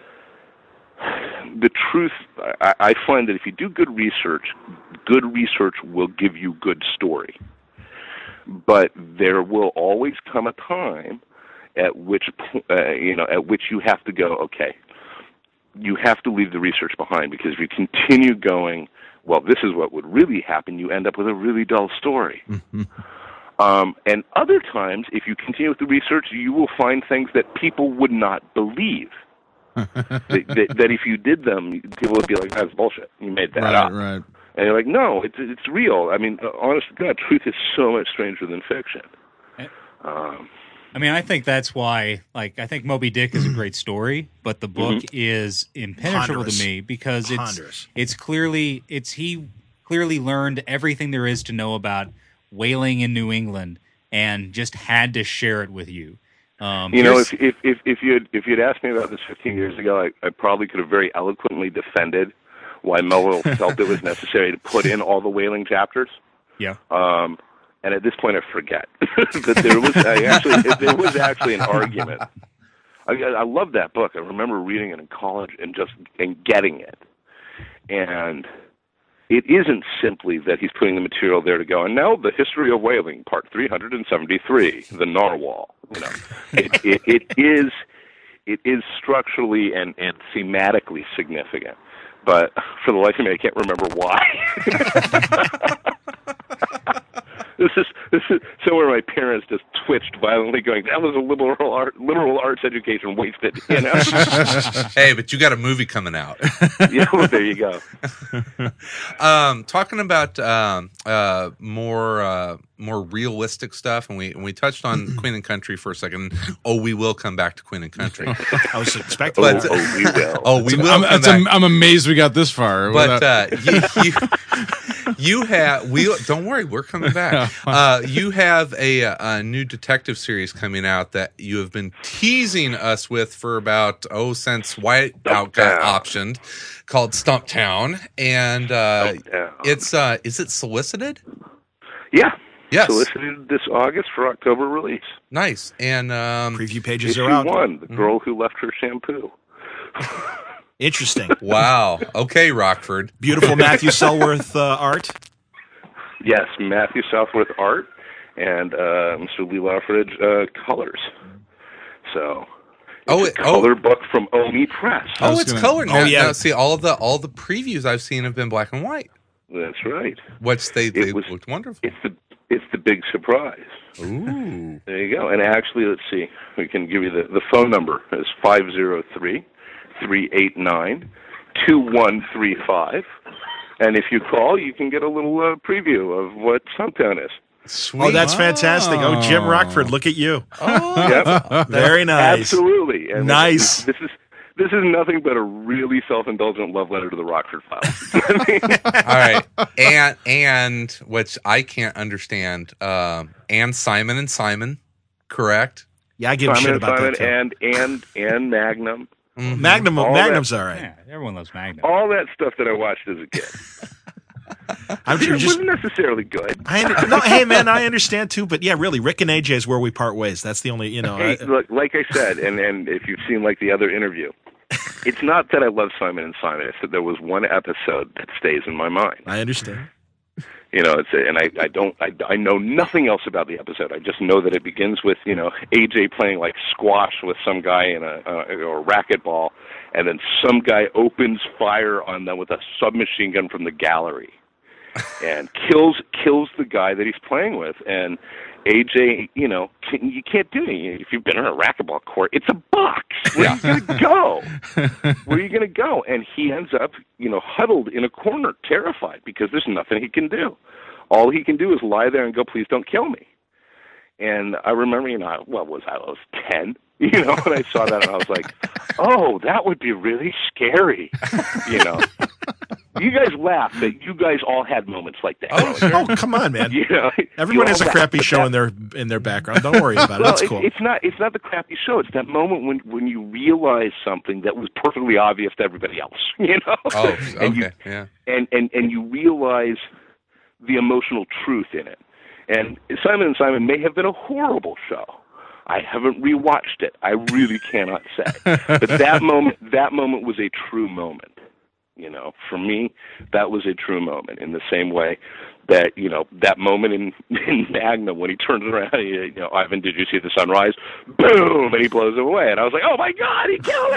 the truth, I find that if you do good research will give you good story. But there will always come a time at which you have to go, okay, you have to leave the research behind, because if you continue going, well, this is what would really happen, you end up with a really dull story. And other times, if you continue with the research, you will find things that people would not believe. that if you did them, people would be like, that's bullshit. You made that up. Right. And you're like, no, it's real. I mean, honest to God, truth is so much stranger than fiction. I think that's why, I think Moby Dick is a great story, but the book is impenetrable to me because he clearly learned everything there is to know about whaling in New England and just had to share it with you. If you'd asked me about this 15 years ago, I probably could have very eloquently defended why Melville felt it was necessary to put in all the whaling chapters. Yeah. And at this point, I forget that there was actually an argument. I love that book. I remember reading it in college and getting it. And it isn't simply that he's putting the material there to go, and now the history of whaling, part 373, the narwhal. It is structurally and thematically significant, but for the life of me, I can't remember why. This is somewhere my parents just twitched violently, going, "That was a liberal arts education wasted." Hey, but you got a movie coming out. Yeah, well, there you go. Talking about more realistic stuff, and we touched on Queen and Country for a second. Oh, we will come back to Queen and Country. I was expecting that. We will. Oh, we will. I'm amazed we got this far. But don't worry, we're coming back. You have a new detective series coming out that you have been teasing us with for about since Whiteout got optioned, called Stumptown, and is it solicited? Yeah. Yes. Solicited this August for October release. Nice. And preview pages issue are out. 1, the girl who left her shampoo. Interesting. Wow. Okay, Rockford. Beautiful Matthew Selworth art. Yes, Matthew Southworth art and Mr. Lee Lafridge colors. So, it's a color book from Omi Press. It's colored now. Oh, yeah. Now, see, all the previews I've seen have been black and white. That's right. They looked wonderful. It's the big surprise. Ooh. There you go. And actually, let's see. We can give you the phone number. It's 503-389-2135. And if you call, you can get a little preview of what Stumptown is. Sweet. Oh, that's fantastic. Oh, Jim Rockford, look at you. Oh. Yep. Very nice. Absolutely. And nice. This This is nothing but a really self-indulgent love letter to the Rockford Files. All right, and which I can't understand. And Simon and Simon, correct? Yeah, I give a shit about that too. And Magnum. Mm-hmm. Magnum's all right. Yeah, everyone loves Magnum. All that stuff that I watched as a kid. It wasn't necessarily good. Hey, man, I understand too. But yeah, really, Rick and AJ is where we part ways. That's the only, Hey, look, like I said, and if you've seen like the other interview, it's not that I love Simon and Simon. It's that there was one episode that stays in my mind. I understand. I know nothing else about the episode. I just know that it begins with, AJ playing like squash with some guy in a racquetball, and then some guy opens fire on them with a submachine gun from the gallery, and kills the guy that he's playing with. And AJ, you can't do anything. If you've been in a racquetball court, it's a box. Where are you going to go? Where are you going to go? And he ends up, huddled in a corner, terrified, because there's nothing he can do. All he can do is lie there and go, please don't kill me. And I remember, what was I? I was 10, when I saw that, and I was like, oh, that would be really scary, You guys laugh that you guys all had moments like that. Oh, sure. Oh, come on, man! Everyone has a crappy show in their background. Don't worry about it. That's cool. It's not the crappy show. It's that moment when you realize something that was perfectly obvious to everybody else. Oh, okay, yeah. And you realize the emotional truth in it. And Simon and Simon may have been a horrible show. I haven't rewatched it. I really cannot say. But that moment was a true moment. For me, that was a true moment in the same way that, that moment in Magnum when he turns around, Ivan, did you see the sunrise? Boom! And he blows him away. And I was like, oh my God, he killed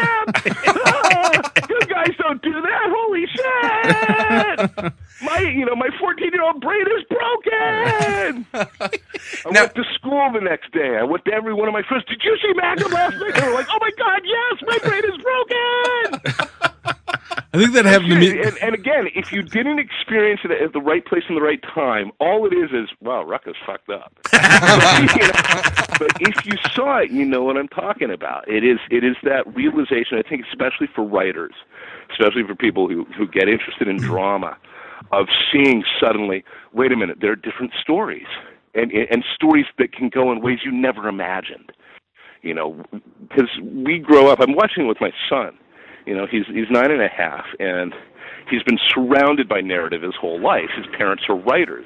him! You guys don't do that! Holy shit! My 14-year-old brain is broken! I went to school the next day. I went to every one of my friends. Did you see Magnum last night? They were like, oh my God, yes, my brain is broken! I think that happened to me. And again, if you didn't experience it at the right place and the right time, all it is, wow, Rucka's fucked up. But if you saw it, you know what I'm talking about. It is that realization, I think, especially for writers, especially for people who get interested in drama, of seeing suddenly, wait a minute, there are different stories, and stories that can go in ways you never imagined. Because we grow up, I'm watching it with my son. He's 9.5, and he's been surrounded by narrative his whole life. His parents are writers,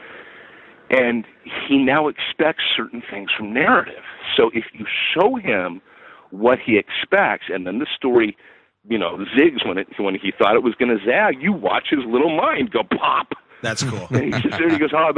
and he now expects certain things from narrative. So if you show him what he expects, and then the story, zigs when he thought it was going to zag, you watch his little mind go pop. That's cool. And he sits there and he goes, oh,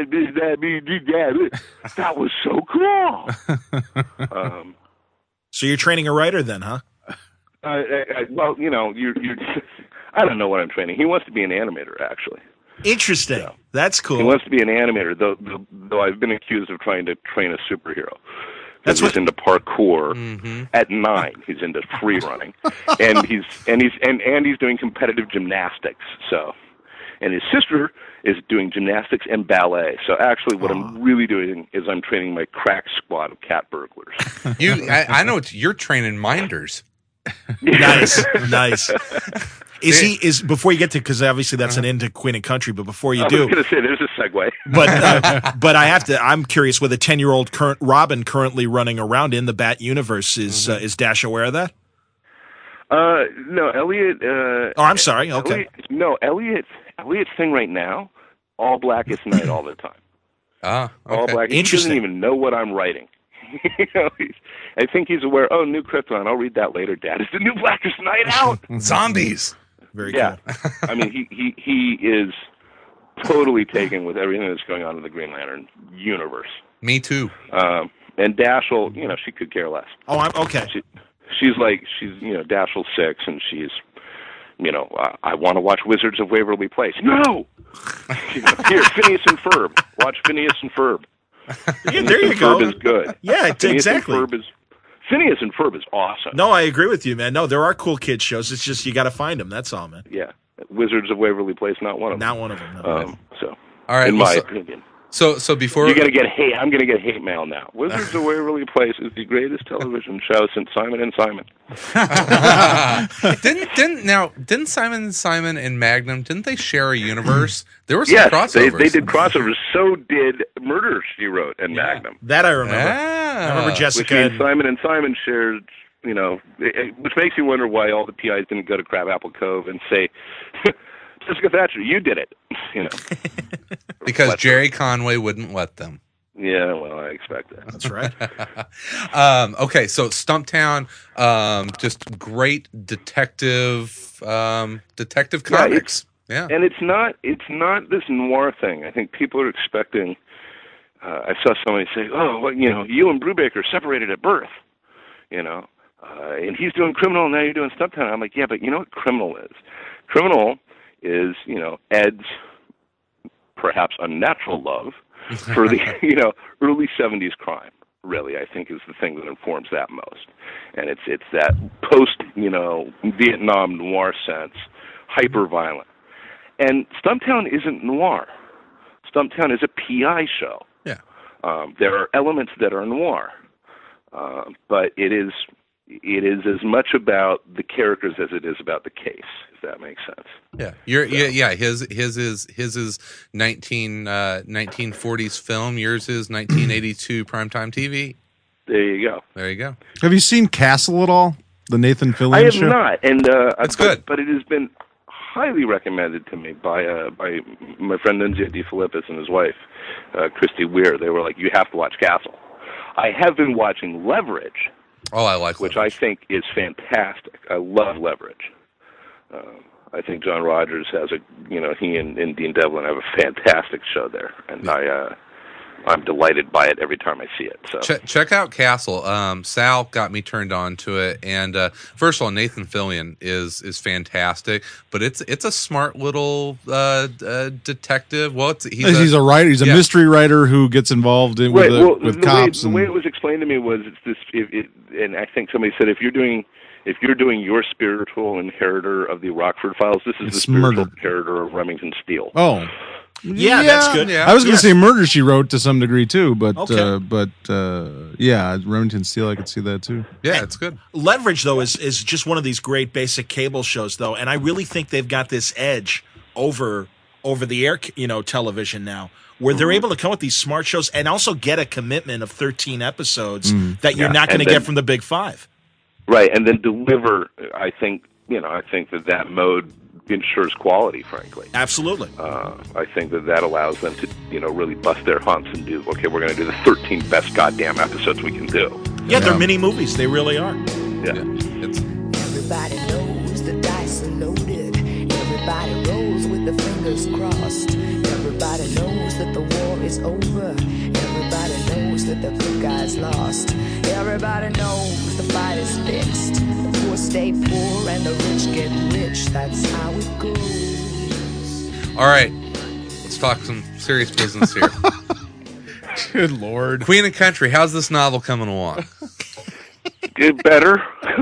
that was so cool. So you're training a writer then, huh? Well, you're I don't know what I'm training. He wants to be an animator, actually. Interesting. Yeah. That's cool. He wants to be an animator, though I've been accused of trying to train a superhero. He's into parkour. At 9. He's into free running, and he's doing competitive gymnastics. So, and his sister is doing gymnastics and ballet. So actually, what I'm really doing is I'm training my crack squad of cat burglars. I know you're training minders. Nice. Is before you get to, because obviously that's an into Queen and Country, but before you do, I was going to say there's a segue. But I'm curious, with a 10-year-old Robin currently running around in the Bat universe, is Dash aware of that? No, Elliot. I'm sorry. Okay. Elliot's thing right now, all Blackest Night all the time. Okay. All Black. He doesn't even know what I'm writing. I think he's aware. Oh, new Krypton. I'll read that later, Dad. Is the new Blackest Night out? Zombies. Very cool. I mean, he is totally taken with everything that's going on in the Green Lantern universe. Me too. And Dashel, she could care less. Oh, I'm okay. She's Dashel's 6, and she's, I want to watch Wizards of Waverly Place. No. Here, Phineas and Ferb. Watch Phineas and Ferb. Yeah, there you go. Ferb is good. Yeah, exactly. Phineas and Ferb is awesome. No, I agree with you, man. No, there are cool kids shows. It's just you got to find them. That's all, man. Yeah, Wizards of Waverly Place, not one of them. Not one of them. No. So, all right. In my opinion. So before you're gonna get hate, I'm gonna get hate mail now. Wizards of Waverly Place is the greatest television show since Simon and Simon. didn't Simon and Simon and Magnum, didn't they share a universe? There were some crossovers. They did crossovers. So did Murder, She Wrote, and Magnum. That I remember. I remember Jessica. Which means Simon and Simon shared, which makes you wonder why all the PIs didn't go to Crabapple Cove and say, Jessica Thatcher, you did it. Because Jerry Conway wouldn't let them. Yeah, well, I expect that. That's right. Okay, so Stumptown, just great detective comics. Yeah, and it's not this noir thing. I think people are expecting. I saw somebody say, "Oh, well, you and Brubaker separated at birth," and he's doing Criminal, and now you're doing Stumptown. I'm like, yeah, but you know what Criminal is? Criminal is Ed's perhaps unnatural love for the early 70s crime. Really, I think is the thing that informs that most, and it's that post Vietnam noir sense, hyper violent. And Stumptown isn't noir. Stumptown is a PI show. Yeah, there are elements that are noir, but it is as much about the characters as it is about the case, if that makes sense. Yeah. His is 1940s film. Yours is 1982 primetime TV. There you go. Have you seen Castle at all? The Nathan Fillion I have show? not, and it's good. But it has been highly recommended to me by my friend Nunzio De Filippis and his wife, Christy Weir. They were like, "You have to watch Castle." I have been watching Leverage. Oh, I like which Leverage. I think is fantastic. I love Leverage. I think John Rogers has he and Dean Devlin have a fantastic show there, and I'm delighted by it every time I see it. So check out Castle. Sal got me turned on to it, and first of all, Nathan Fillion is fantastic, but it's a smart little detective. Well, he's a writer. He's a mystery writer who gets involved with cops. The way it was explained to me was and I think somebody said if you're doing your spiritual inheritor of the Rockford Files, this is the spiritual inheritor of Remington Steele. Oh. Yeah, that's good. Yeah. I was going to say Murder, She Wrote to some degree too, but Remington Steele, I could see that too. Yeah, it's good. Leverage though is just one of these great basic cable shows though, and I really think they've got this edge over the air, television now, where they're able to come with these smart shows and also get a commitment of 13 episodes that you're not going to get from the Big Five. Right, and then deliver. I think that mode ensures quality, frankly. Absolutely. I think that allows them to, really bust their humps and do, okay, we're going to do the 13 best goddamn episodes we can do. Yeah, they're mini movies. They really are. Yeah. Everybody knows the dice are loaded. Everybody rolls with the fingers crossed. Everybody knows that the war is over. Everybody knows that the good guys lost. Everybody knows the fight is fixed. The poor stay poor and the rich get rich. That's how it goes. All right, let's talk some serious business here. Good Lord. Queen and Country, how's this novel coming along? Good, better.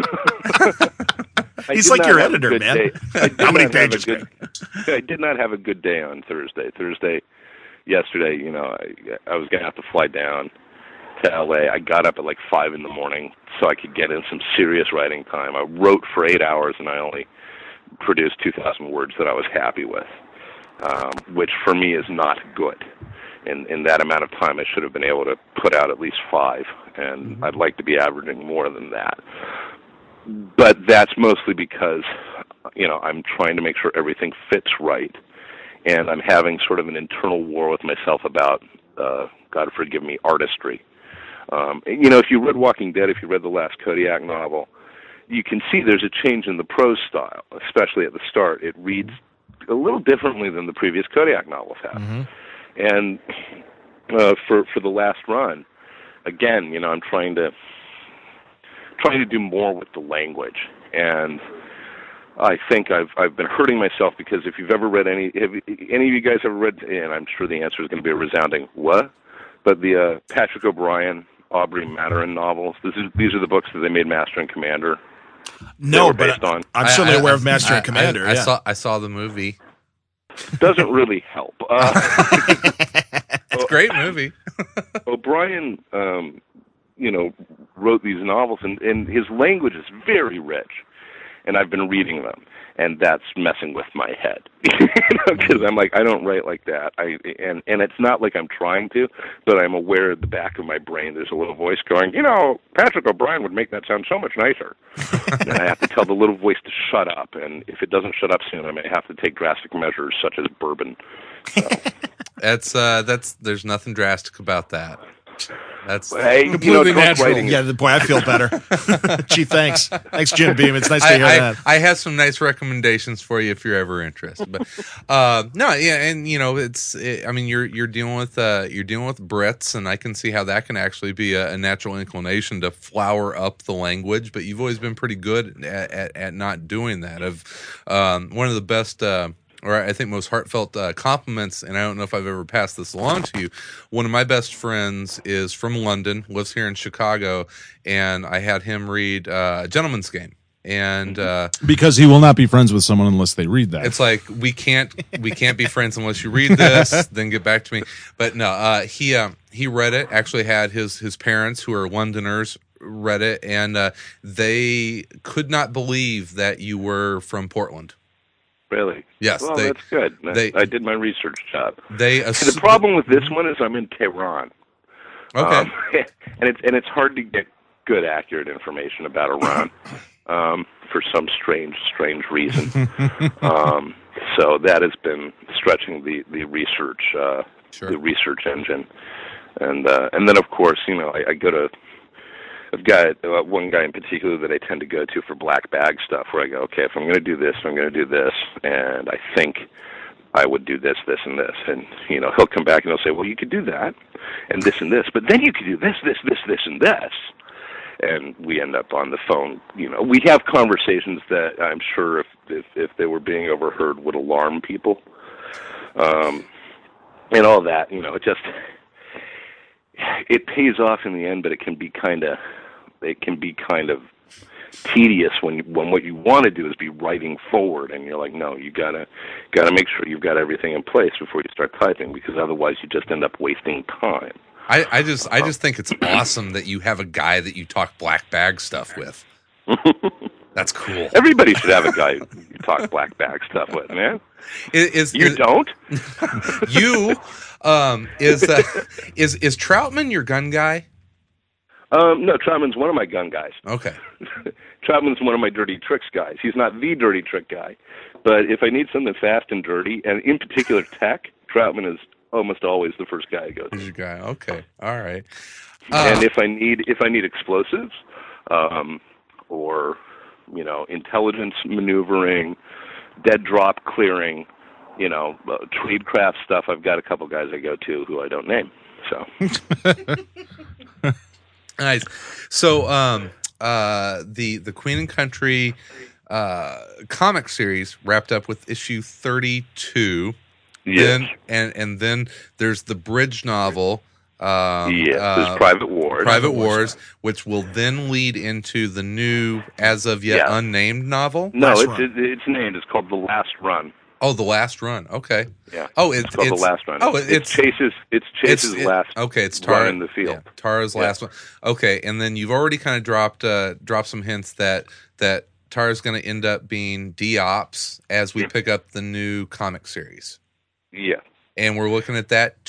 He's like your editor, man. How many pages? I did not have a good day on Thursday. Yesterday, I was going to have to fly down to L.A. I got up at like 5 in the morning so I could get in some serious writing time. I wrote for 8 hours, and I only produced 2,000 words that I was happy with, which for me is not good. In that amount of time, I should have been able to put out at least 5, and I'd like to be averaging more than that. But that's mostly because, I'm trying to make sure everything fits right, and I'm having sort of an internal war with myself about, God forgive me, artistry. If you read Walking Dead, if you read the last Kodiak novel, you can see there's a change in the prose style, especially at the start. It reads a little differently than the previous Kodiak novels have. Mm-hmm. And for the last run, again, I'm trying to do more with the language, and I think I've been hurting myself because if you've ever read any of you guys ever read, and I'm sure the answer is going to be a resounding what, but the Patrick O'Brian, Aubrey Maturin novels. These are the books that they made Master and Commander. No, but I'm certainly aware of Master and Commander. I saw the movie. Doesn't really help. It's great movie. O'Brien, wrote these novels, and his language is very rich, and I've been reading them, and that's messing with my head, because I'm like, I don't write like that. And it's not like I'm trying to, but I'm aware at the back of my brain there's a little voice going, Patrick O'Brien would make that sound so much nicer. And I have to tell the little voice to shut up, and if it doesn't shut up soon, I may have to take drastic measures such as bourbon. So. There's nothing drastic about that. That's completely natural. Yeah, boy, I feel better. Gee, thanks, Jim Beam. It's nice to hear that. I have some nice recommendations for you if you're ever interested. But you're dealing with Brits, and I can see how that can actually be a natural inclination to flower up the language. But you've always been pretty good at not doing that. One of the best. Or I think most heartfelt compliments, and I don't know if I've ever passed this along to you. One of my best friends is from London, lives here in Chicago, and I had him read Gentleman's Game. And because he will not be friends with someone unless they read that. It's like we can't be friends unless you read this, then get back to me. But no, he read it. Actually, had his parents, who are Londoners, read it, and they could not believe that you were from Portland. Really? Yes. Well, that's good. I did my research job. The problem with this one is I'm in Tehran. Okay. And it's hard to get good, accurate information about Iran for some strange reason. So that has been stretching the research the research engine, and then of course I go to. I've got one guy in particular that I tend to go to for black bag stuff, where I go, okay, if I'm going to do this, I'm going to do this, and I think I would do this, this, and this. And, he'll come back and he'll say, well, you could do that, and this, but then you could do this, this, and this. And we end up on the phone. We have conversations that I'm sure if they were being overheard would alarm people. And all that, it pays off in the end, but it can be kind of tedious when what you want to do is be writing forward, and you're like, no, you gotta make sure you've got everything in place before you start typing, because otherwise you just end up wasting time. I just think it's awesome that you have a guy that you talk black bag stuff with. That's cool. Everybody should have a guy you talk black bag stuff with, man. Don't? You is Troutman your gun guy? No, Troutman's one of my gun guys. Okay. Troutman's one of my dirty tricks guys. He's not the dirty trick guy, but if I need something fast and dirty, and in particular tech, Troutman is almost always the first guy I go to. He's your guy. Okay. All right. And if I need explosives, or intelligence maneuvering, dead drop clearing, tradecraft stuff, I've got a couple guys I go to who I don't name. So nice. So the Queen and Country comic series wrapped up with issue 32. Yes. And then there's the bridge novel. There's Private Wars, which will then lead into the new, as of yet unnamed novel. No, it's named. It's called The Last Run. Oh, The Last Run. Okay. Yeah. Oh, it's called The Last Run. Oh, it's Chase's last. Okay, it's run in the field. Yeah, Tara's last one. Okay, and then you've already kind of dropped some hints that Tara's going to end up being D-Ops as we pick up the new comic series. Yeah. And we're looking at that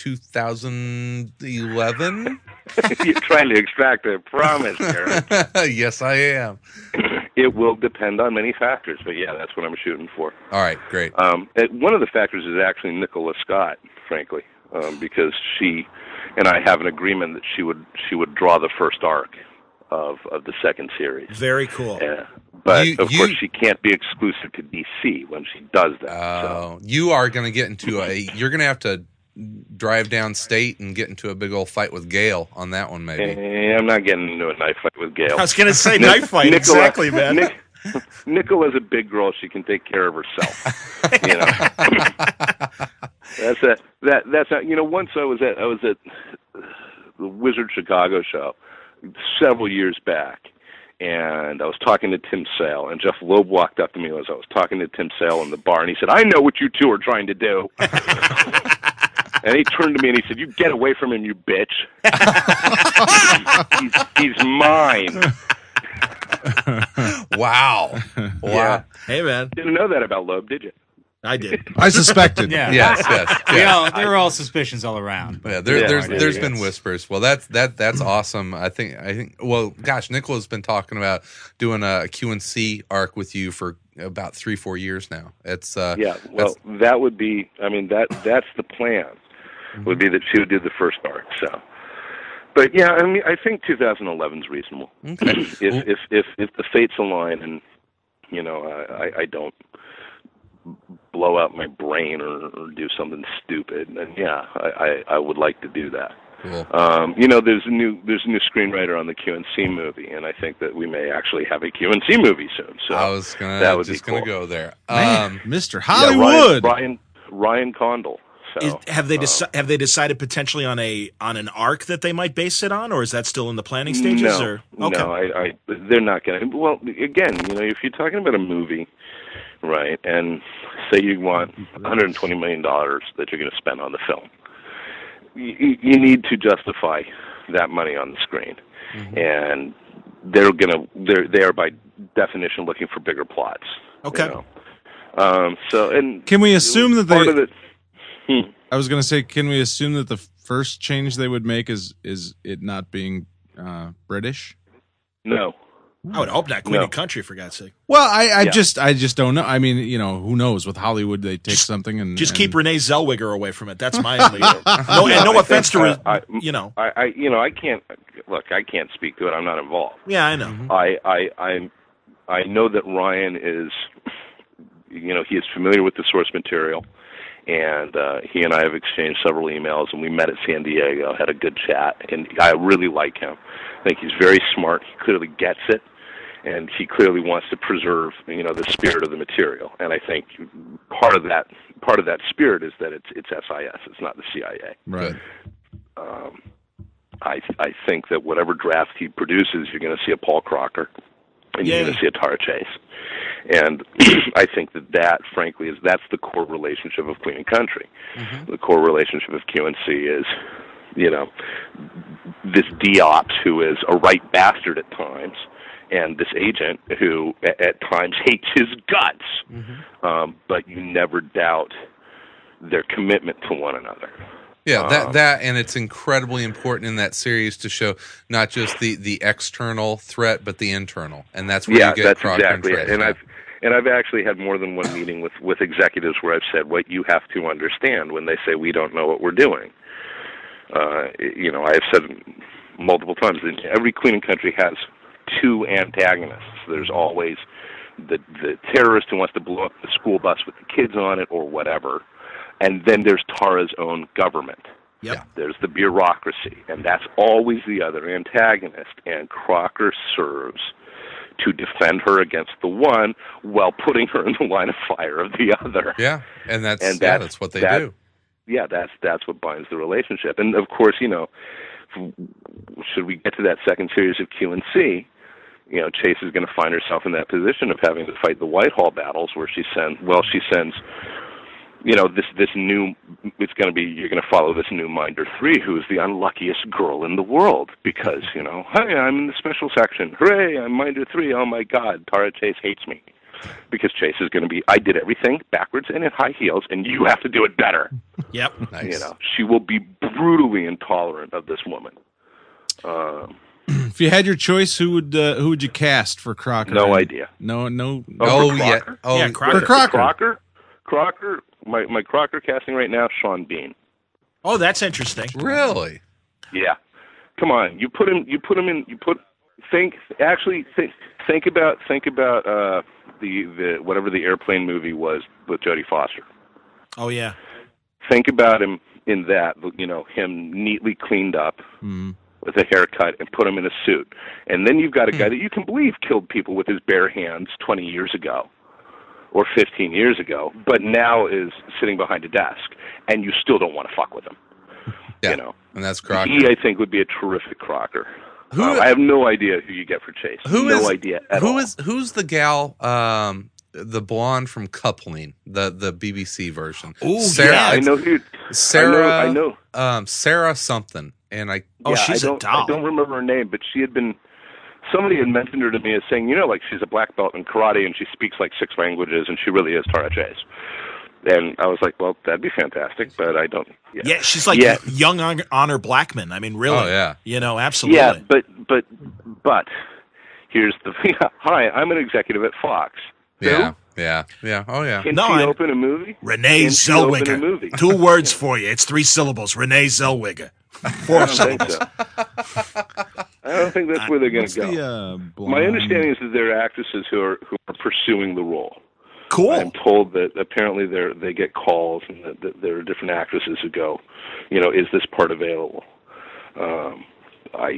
2011? You're trying to extract a promise, Aaron. Yes, I am. It will depend on many factors, but yeah, that's what I'm shooting for. All right, great. One of the factors is actually Nicola Scott, frankly, because she and I have an agreement that she would draw the first arc of the second series. Very cool. But of course, she can't be exclusive to DC when she does that. So. You are going to get into you're going to have to drive downstate and get into a big old fight with Gale on that one, maybe. I'm not getting into a knife fight with Gale. I was going to say knife fight, Nicola, exactly, man. Nicola's a big girl; she can take care of herself. That's not. Once I was at the Wizard Chicago show several years back, and I was talking to Tim Sale, and Jeff Loeb walked up to me as I was talking to Tim Sale in the bar, and he said, "I know what you two are trying to do." And he turned to me and he said, "You get away from him, you bitch. he's mine." Wow. Yeah. Hey, man. Didn't know that about Loeb, did you? I did. I suspected. Yeah. Yes. There were all suspicions all around. Yeah, there's been whispers. Well, that's awesome. I think. Well, gosh, Nicola's been talking about doing a QNC arc with you for about 3-4 years now. It's Well, that would be. I mean, that's the plan. Would be that she would do the first arc. So, but yeah, I mean, I think 2011 is reasonable. Okay. if the fates align, and I don't blow out my brain or do something stupid, and I would like to do that. Cool. There's a new screenwriter on the QNC movie, and I think that we may actually have a QNC movie soon. So I was gonna go there. Mr. Hollywood, Ryan Condal. So, have they decided potentially on an arc that they might base it on, or is that still in the planning stages? No, okay. no, they're not going to. Well, again, if you're talking about a movie, right, and say you want $120 million that you're going to spend on the film, you need to justify that money on the screen, and they are by definition looking for bigger plots. Okay. Can we assume that part of it? I was going to say, can we assume that the first change they would make is it not being British? No. I would hope not. Queen and Country, for God's sake. Well, I just don't know. I mean, who knows? With Hollywood, they take something and keep Renee Zellweger away from it. That's my only. No offense to I can't look. I can't speak to it. I'm not involved. Yeah, I know. I know that Ryan is. He is familiar with the source material. And he and I have exchanged several emails, and we met at San Diego, had a good chat, and I really like him. I think he's very smart. He clearly gets it, and he clearly wants to preserve, the spirit of the material. And I think part of that spirit is that it's SIS, it's not the CIA. Right. I think that whatever draft he produces, you're going to see a Paul Crocker, and you're going to see a Tara Chase. And I think that frankly, that's the core relationship of Queen and Country. The core relationship of QNC is, this Diops who is a right bastard at times, and this agent who at times hates his guts, but you never doubt their commitment to one another. Yeah, that and it's incredibly important in that series to show not just the external threat, but the internal, and that's where you get that's Crocker exactly and it. And I've actually had more than one meeting with executives where I've said, what you have to understand when they say we don't know what we're doing. I've said multiple times that every Queen and Country has two antagonists. There's always the terrorist who wants to blow up the school bus with the kids on it or whatever. And then there's Tara's own government. Yep. There's the bureaucracy, and that's always the other antagonist. And Crocker serves to defend her against the one while putting her in the line of fire of the other. Yeah, and that's what they do. Yeah, that's what binds the relationship. And of course, should we get to that second series of QNC, Chase is going to find herself in that position of having to fight the Whitehall battles, where she sends. This new, it's going to be, you're going to follow this new Minder 3, who is the unluckiest girl in the world, because, hey, I'm in the special section. Hooray, I'm Minder 3. Oh, my God, Tara Chase hates me. Because Chase is going to be, I did everything backwards and in high heels, and you have to do it better. Yep. Nice. She will be brutally intolerant of this woman. If you had your choice, who would you cast for Crocker? No idea. No. Crocker. For Crocker. My Crocker casting right now, Sean Bean. Oh, that's interesting. Really? Yeah. Come on. Think about the whatever the airplane movie was with Jodie Foster. Oh yeah. Think about him in that, him neatly cleaned up with a haircut and put him in a suit. And then you've got a guy that you can believe killed people with his bare hands 20 years ago. Or 15 years ago, but now is sitting behind a desk, and you still don't want to fuck with him. Yeah, and that's Crocker. He, I think, would be a terrific Crocker. I have no idea who you get for Chase. No idea at all. Who's the gal the blonde from Coupling, the BBC version. Oh, Sarah, yeah, I know who. Sarah. I know. Sarah something, and I. Oh, she's a I doll. don't remember her name, but she had been. Somebody had mentioned her to me as saying, like she's a black belt in karate and she speaks like 6 languages and she really is Tara Chase. And I was like, well, that'd be fantastic, but I don't. Yeah, she's like young Honor Blackman. I mean, really. Oh, yeah. Absolutely. Yeah, but here's the thing. Hi, I'm an executive at Fox. Yeah. Oh, yeah. Can she open a movie? Renee Zellweger. 2 words for you. It's 3 syllables. Renee Zellweger. 4 syllables. I don't think that's where they're going to go. My understanding is that there are actresses who are pursuing the role. Cool. I'm told that apparently they get calls and that there are different actresses who go, is this part available? But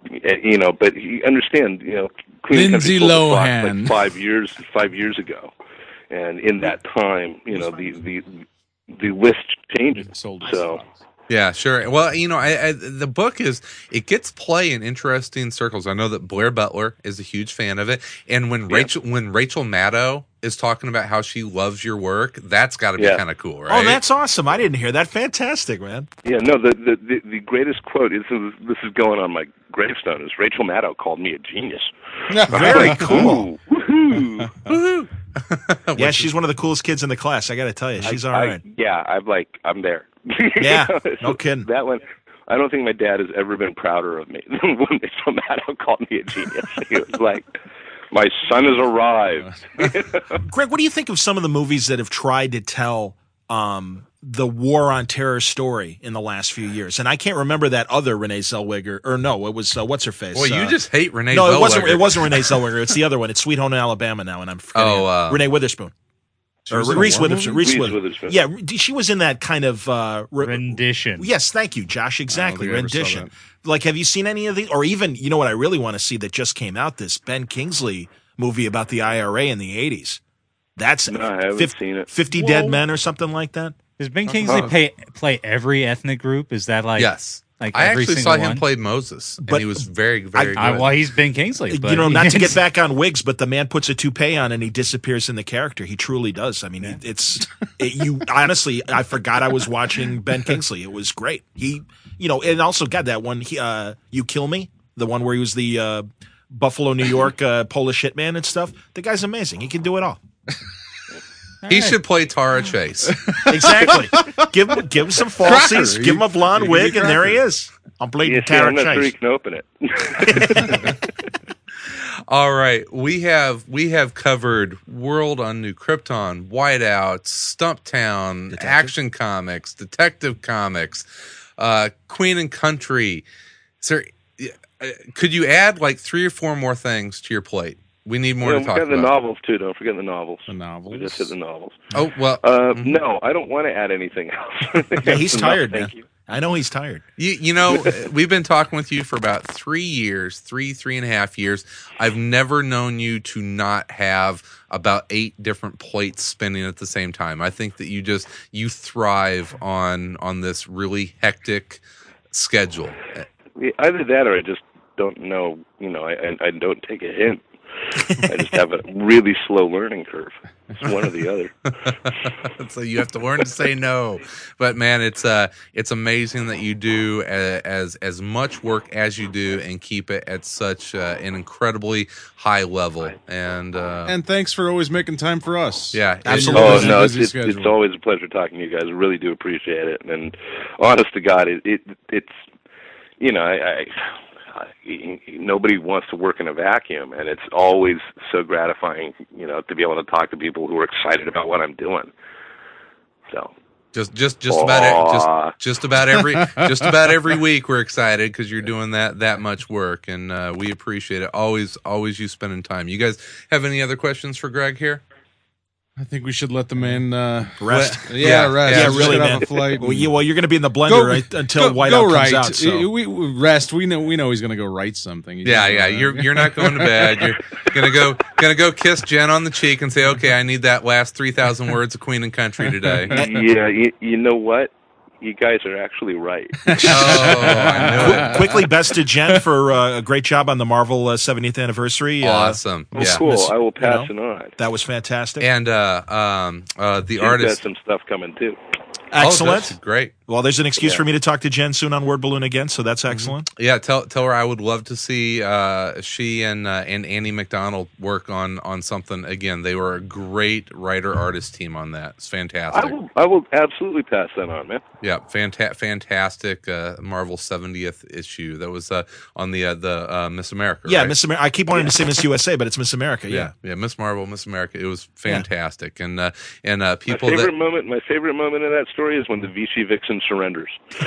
you understand, Queen Lindsay Lohan, like 5 years ago, and in that time, the list changes. So. Yeah, sure. Well, the book it gets play in interesting circles. I know that Blair Butler is a huge fan of it, and when Rachel Maddow is talking about how she loves your work, that's got to be kind of cool, right? Oh, that's awesome! I didn't hear that. Fantastic, man. Yeah, no. The greatest quote is this is going on my gravestone. Is Rachel Maddow called me a genius? Very cool. Woohoo! Yeah, she's one of the coolest kids in the class. I got to tell you, she's all right. I'm there. Yeah, no kidding. That one, I don't think my dad has ever been prouder of me than when Rachel Maddow called me a genius. He was like, my son has arrived. Greg, what do you think of some of the movies that have tried to tell the war on terror story in the last few years? And I can't remember that other Renee Zellweger, or no, it was what's her face? Well, you just hate Renee. No, Zellweger. it wasn't Renee Zellweger. It's the other one. It's Sweet Home Alabama now, and I'm forgetting Renee Witherspoon. Or Reese Witherspoon. Reese Witherspoon. Yeah, she was in that kind of rendition. Yes, thank you, Josh. Exactly, rendition. Like, have you seen any of these? Or even, what I really want to see that just came out, this Ben Kingsley movie about the IRA in the 80s. That's I haven't seen it. 50 Dead Men or something like that. Does Ben Kingsley play every ethnic group? Is that like yes? Like I every actually saw him one? play Moses, and he was very, very good. Well, he's Ben Kingsley. But not to get back on wigs, but the man puts a toupee on and he disappears in the character. He truly does. I mean, honestly, I forgot I was watching Ben Kingsley. It was great. He, and also got that one, You Kill Me, the one where he was the Buffalo, New York Polish hitman and stuff. The guy's amazing. He can do it all. He should play Tara Chase. Exactly. Give him some falsies, give him a blonde wig, and there he is. I'm bleeding Tara Chase. I'm not sure he can open it. All right, we have covered World on New Krypton, Whiteout, Stumptown, Action Comics, Detective Comics, Queen and Country. Sir, could you add like 3 or 4 more things to your plate? We need more to talk about. We got the novels, too. Don't forget the novels. The novels. We just said the novels. Oh, well. No, I don't want to add anything else. Yeah, he's tired, man. Thank you. I know he's tired. We've been talking with you for about 3 years, three and a half years. I've never known you to not have about 8 different plates spinning at the same time. I think that you thrive on this really hectic schedule. Either that or I just don't know, I don't take a hint. I just have a really slow learning curve. It's one or the other. So you have to learn to say no. But man, it's amazing that you do as much work as you do and keep it at such an incredibly high level. And thanks for always making time for us. Yeah, absolutely. It's always a pleasure talking to you guys. I really do appreciate it. And honest to God, it's nobody wants to work in a vacuum, and it's always so gratifying, to be able to talk to people who are excited about what I'm doing. So just about every week we're excited because you're doing that much work, and we appreciate it. Always you spending time. You guys have any other questions for Greg here? I think we should let the man rest. Rest. Yeah, really, man. Have a flight. Well, you're going to be in the blender until Whiteout comes out. So. We rest. We know he's going to go write something. You're not going to bed. You're gonna go kiss Jen on the cheek and say, "Okay, I need that last 3,000 words of Queen and Country today." Yeah, you know what? you guys are actually right. Quickly, best to Jen for a great job on the Marvel 70th anniversary. Awesome. Yeah. Cool. I will pass it on. That was fantastic. And the artist got some stuff coming too. Excellent. Oh, that's great. Well, there's an excuse for me to talk to Jen soon on Word Balloon again, so that's excellent. Yeah, tell her I would love to see she and Annie McDonald work on something again. They were a great writer-artist team on that. It's fantastic. I will absolutely pass that on, man. Yeah, fantastic Marvel 70th issue. That was on the Miss America. Yeah, right? Miss America. I keep wanting to say Miss USA, but it's Miss America. Yeah, Miss Marvel, Miss America. It was fantastic, and people. My favorite moment of that story is when the Vichy Vixen surrenders.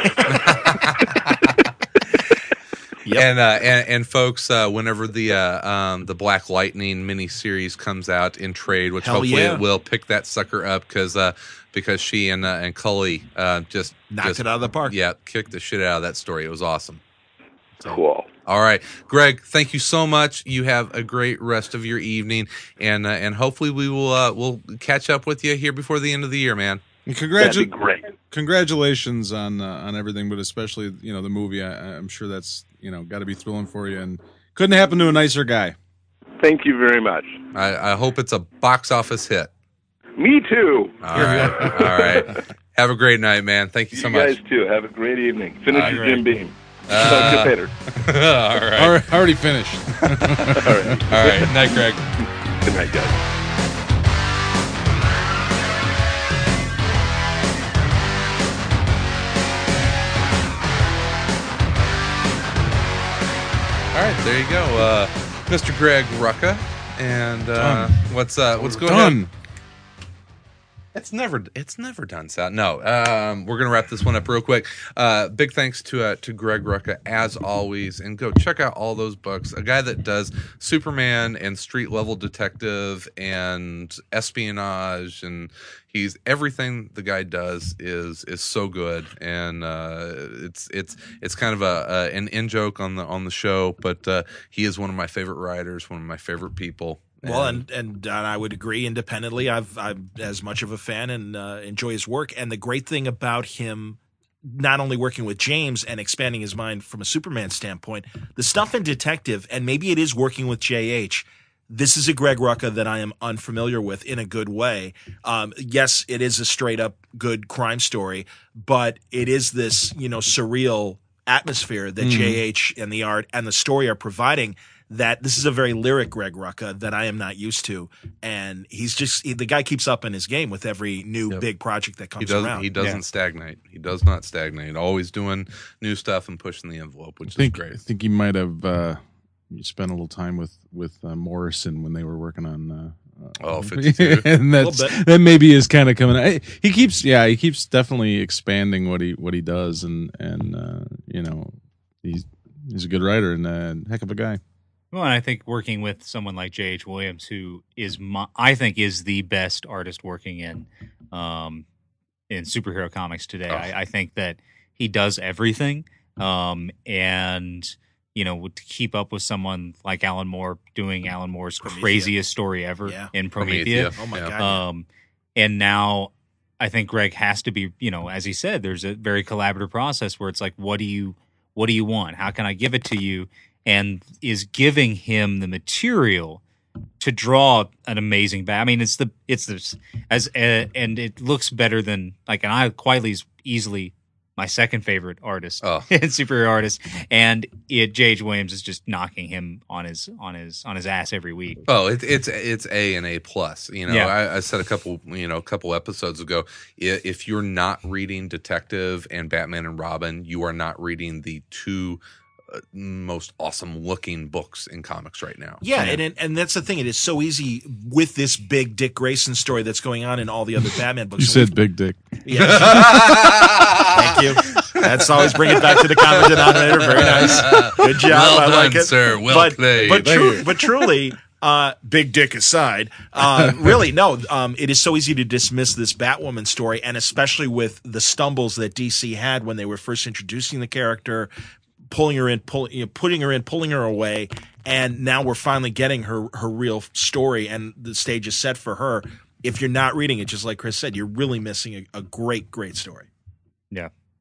And folks, whenever the Black Lightning miniseries comes out in trade, which hopefully we'll pick that sucker up because she and Cully just knocked it out of the park. Yeah, kicked the shit out of that story. It was awesome. So, cool. All right, Greg, thank you so much. You have a great rest of your evening, and hopefully we'll catch up with you here before the end of the year, man. And that'd be great. Congratulations on everything, but especially the movie. I'm sure that's got to be thrilling for you, and couldn't happen to a nicer guy. Thank you very much. I hope it's a box office hit. Me too. All right. Have a great night, man. Thank you so much. You guys too. Have a great evening. Finish your Jim Beam. Talk to you later. All right. Already finished. All right. Night, Greg. Good night, guys. All right, there you go, Mr. Greg Rucka, and what's going on? It's never done, Sal. No, we're gonna wrap this one up real quick. Big thanks to Greg Rucka as always, and go check out all those books. A guy that does Superman and street level detective and espionage, and he's everything the guy does is so good, and it's kind of an in joke on the show, but he is one of my favorite writers, one of my favorite people. Well, and I would agree independently. I'm as much of a fan and enjoy his work. And the great thing about him not only working with James and expanding his mind from a Superman standpoint, the stuff in Detective, and maybe it is working with JH, this is a Greg Rucka that I am unfamiliar with in a good way. Yes, it is a straight up good crime story, but it is this, surreal atmosphere that JH and the art and the story are providing, that this is a very lyric Greg Rucka that I am not used to. And the guy keeps up in his game with every new big project that comes around. He doesn't stagnate. He does not stagnate. Always doing new stuff and pushing the envelope, which is great. I think he might have spent a little time with Morrison when they were working on 52. and that maybe is kind of coming. He keeps definitely expanding what he does, and he's a good writer and a heck of a guy. Well, and I think working with someone like J.H. Williams, who I think is the best artist working in superhero comics today. I think that he does everything, and to keep up with someone like Alan Moore doing Alan Moore's craziest story ever in Promethea. Oh my God! And now I think Greg has to be, as he said, there's a very collaborative process where it's like, what do you want? How can I give it to you? And is giving him the material to draw an amazing bat. I mean, and it looks better than and I quietly is easily my second favorite artist and superhero artist, and J.H. Williams is just knocking him on his ass every week. Oh, it's A and A plus. I said a couple episodes ago, if you're not reading Detective and Batman and Robin, you are not reading the two most awesome looking books in comics right now. Yeah, and that's the thing. It is so easy with this big Dick Grayson story that's going on in all the other Batman books. You said Big Dick. Yeah. Thank you. That's always bring it back to the common denominator. Very nice. Good job. Well I done, like it. sir. Well played. But truly, big dick aside, really, no, it is so easy to dismiss this Batwoman story, and especially with the stumbles that DC had when they were first introducing the character, pulling her in, putting her in, pulling her away, and now we're finally getting her real story, and the stage is set for her. If you're not reading it, just like Chris said, you're really missing a great, great story. Yeah.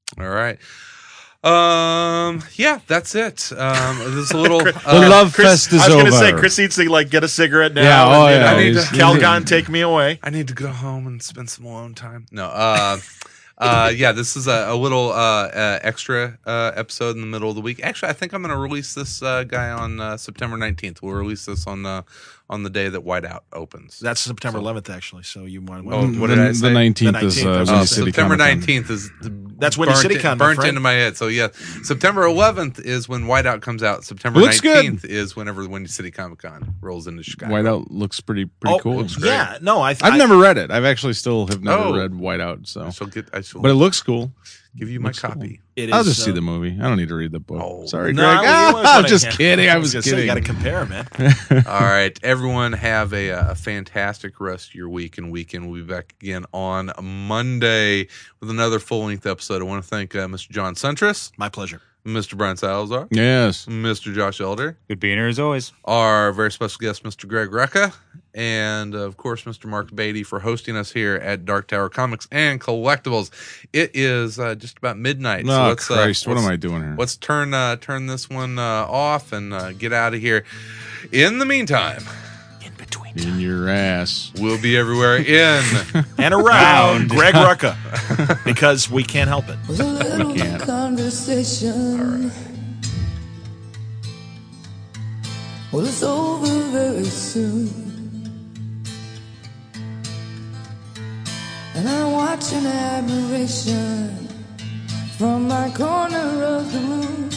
All right. Yeah, that's it. This a little the love fest is over. I was going to say, Chris needs to get a cigarette now. Yeah, I need to Calgon, take me away. I need to go home and spend some alone time. No, yeah, this is a little extra episode in the middle of the week. Actually, I think I'm going to release this guy on September 19th. We'll release this on the day that Whiteout opens. That's September 11th, actually. So you might. What did I say? The 19th is September 19th is. That's when CityCon burnt into my head. So yeah, September 11th is when Whiteout comes out. September 19th is whenever Windy City Comic Con rolls into Chicago. Whiteout looks pretty cool. Looks great. Yeah, no, I've never read it. I've actually still have never read Whiteout. So but it looks cool. Give you my copy. Cool. I'll just see the movie. I don't need to read the book. Sorry, no, Greg. I'm just kidding. I was kidding. You got to compare, man. All right, everyone, have a fantastic rest of your week and weekend. We'll be back again on Monday with another full-length episode. I want to thank Mr. John Centris. My pleasure. Mr. Brian Salazar. Yes. Mr. Josh Elder. Good being here as always. Our very special guest, Mr. Greg Rucka. And, of course, Mr. Mark Beatty for hosting us here at Dark Tower Comics and Collectibles. It is just about midnight. Oh, so Christ. What am I doing here? Let's turn this one off and get out of here. In the meantime... In your ass. We'll be everywhere in and around Greg Rucka because we can't help it. We can't. Conversation. Well, it's over very soon. And I watch in admiration from my corner of the room.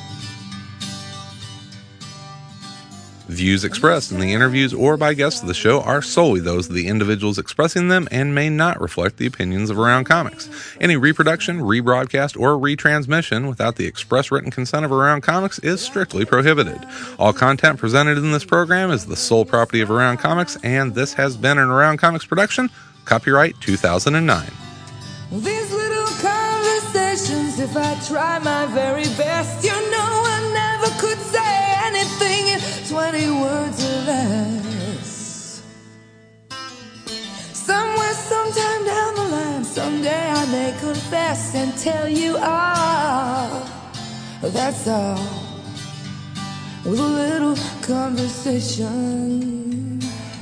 Views expressed in the interviews or by guests of the show are solely those of the individuals expressing them and may not reflect the opinions of Around Comics. Any reproduction, rebroadcast, or retransmission without the express written consent of Around Comics is strictly prohibited. All content presented in this program is the sole property of Around Comics, and this has been an Around Comics production. Copyright 2009. These little conversations, if I try my very best, you know I never could say anything in 20 words or less. Somewhere, sometime down the line, someday I may confess and tell you all. That's all. With a little conversation.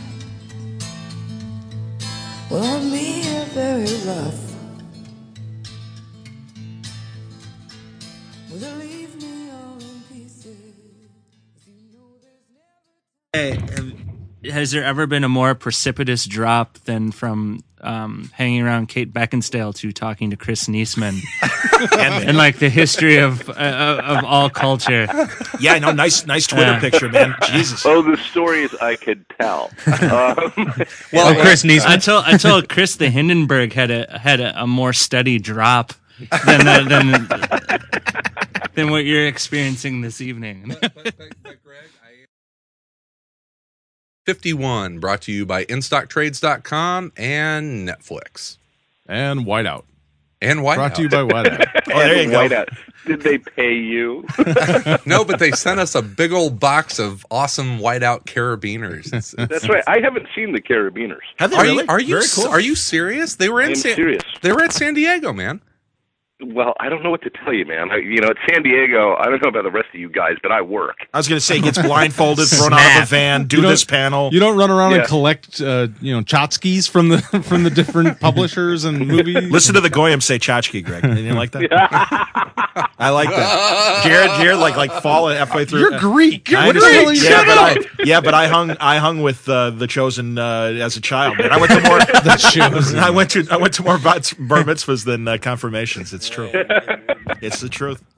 Well, I'm being very rough. Will you leave me all in pieces? Hey, has there ever been a more precipitous drop than from hanging around Kate Beckinsale to talking to Chris Niesman and like the history of all culture? Yeah, I know. Nice Twitter picture, man. Jesus. Oh, the stories I could tell. Well, Chris Niesman. Until Chris the Hindenburg had a more steady drop than what you're experiencing this evening. But Greg, 51, brought to you by InStockTrades.com and Netflix. And Whiteout. And Whiteout. Brought to you by Whiteout. Oh, there you go. Whiteout. Did they pay you? No, but they sent us a big old box of awesome Whiteout carabiners. That's right. I haven't seen the carabiners. Have they Are really? you, are you Very cool. are you serious? They were in I'm serious. They were at San Diego, man. Well, I don't know what to tell you, man. At San Diego, I don't know about the rest of you guys, but I work. I was going to say, he gets blindfolded, thrown out of a van, do this panel. You don't run around and collect, tchotchkes from the different publishers and movies. Listen to the Goyim say tchotchke, Greg. Didn't you like that? I like that. Jared, like fall halfway through. You're Greek. I What understand. are you? But I hung with the Chosen as a child. Man. I went to more. I went to more bar mitzvahs than confirmations. It's true. It's the truth.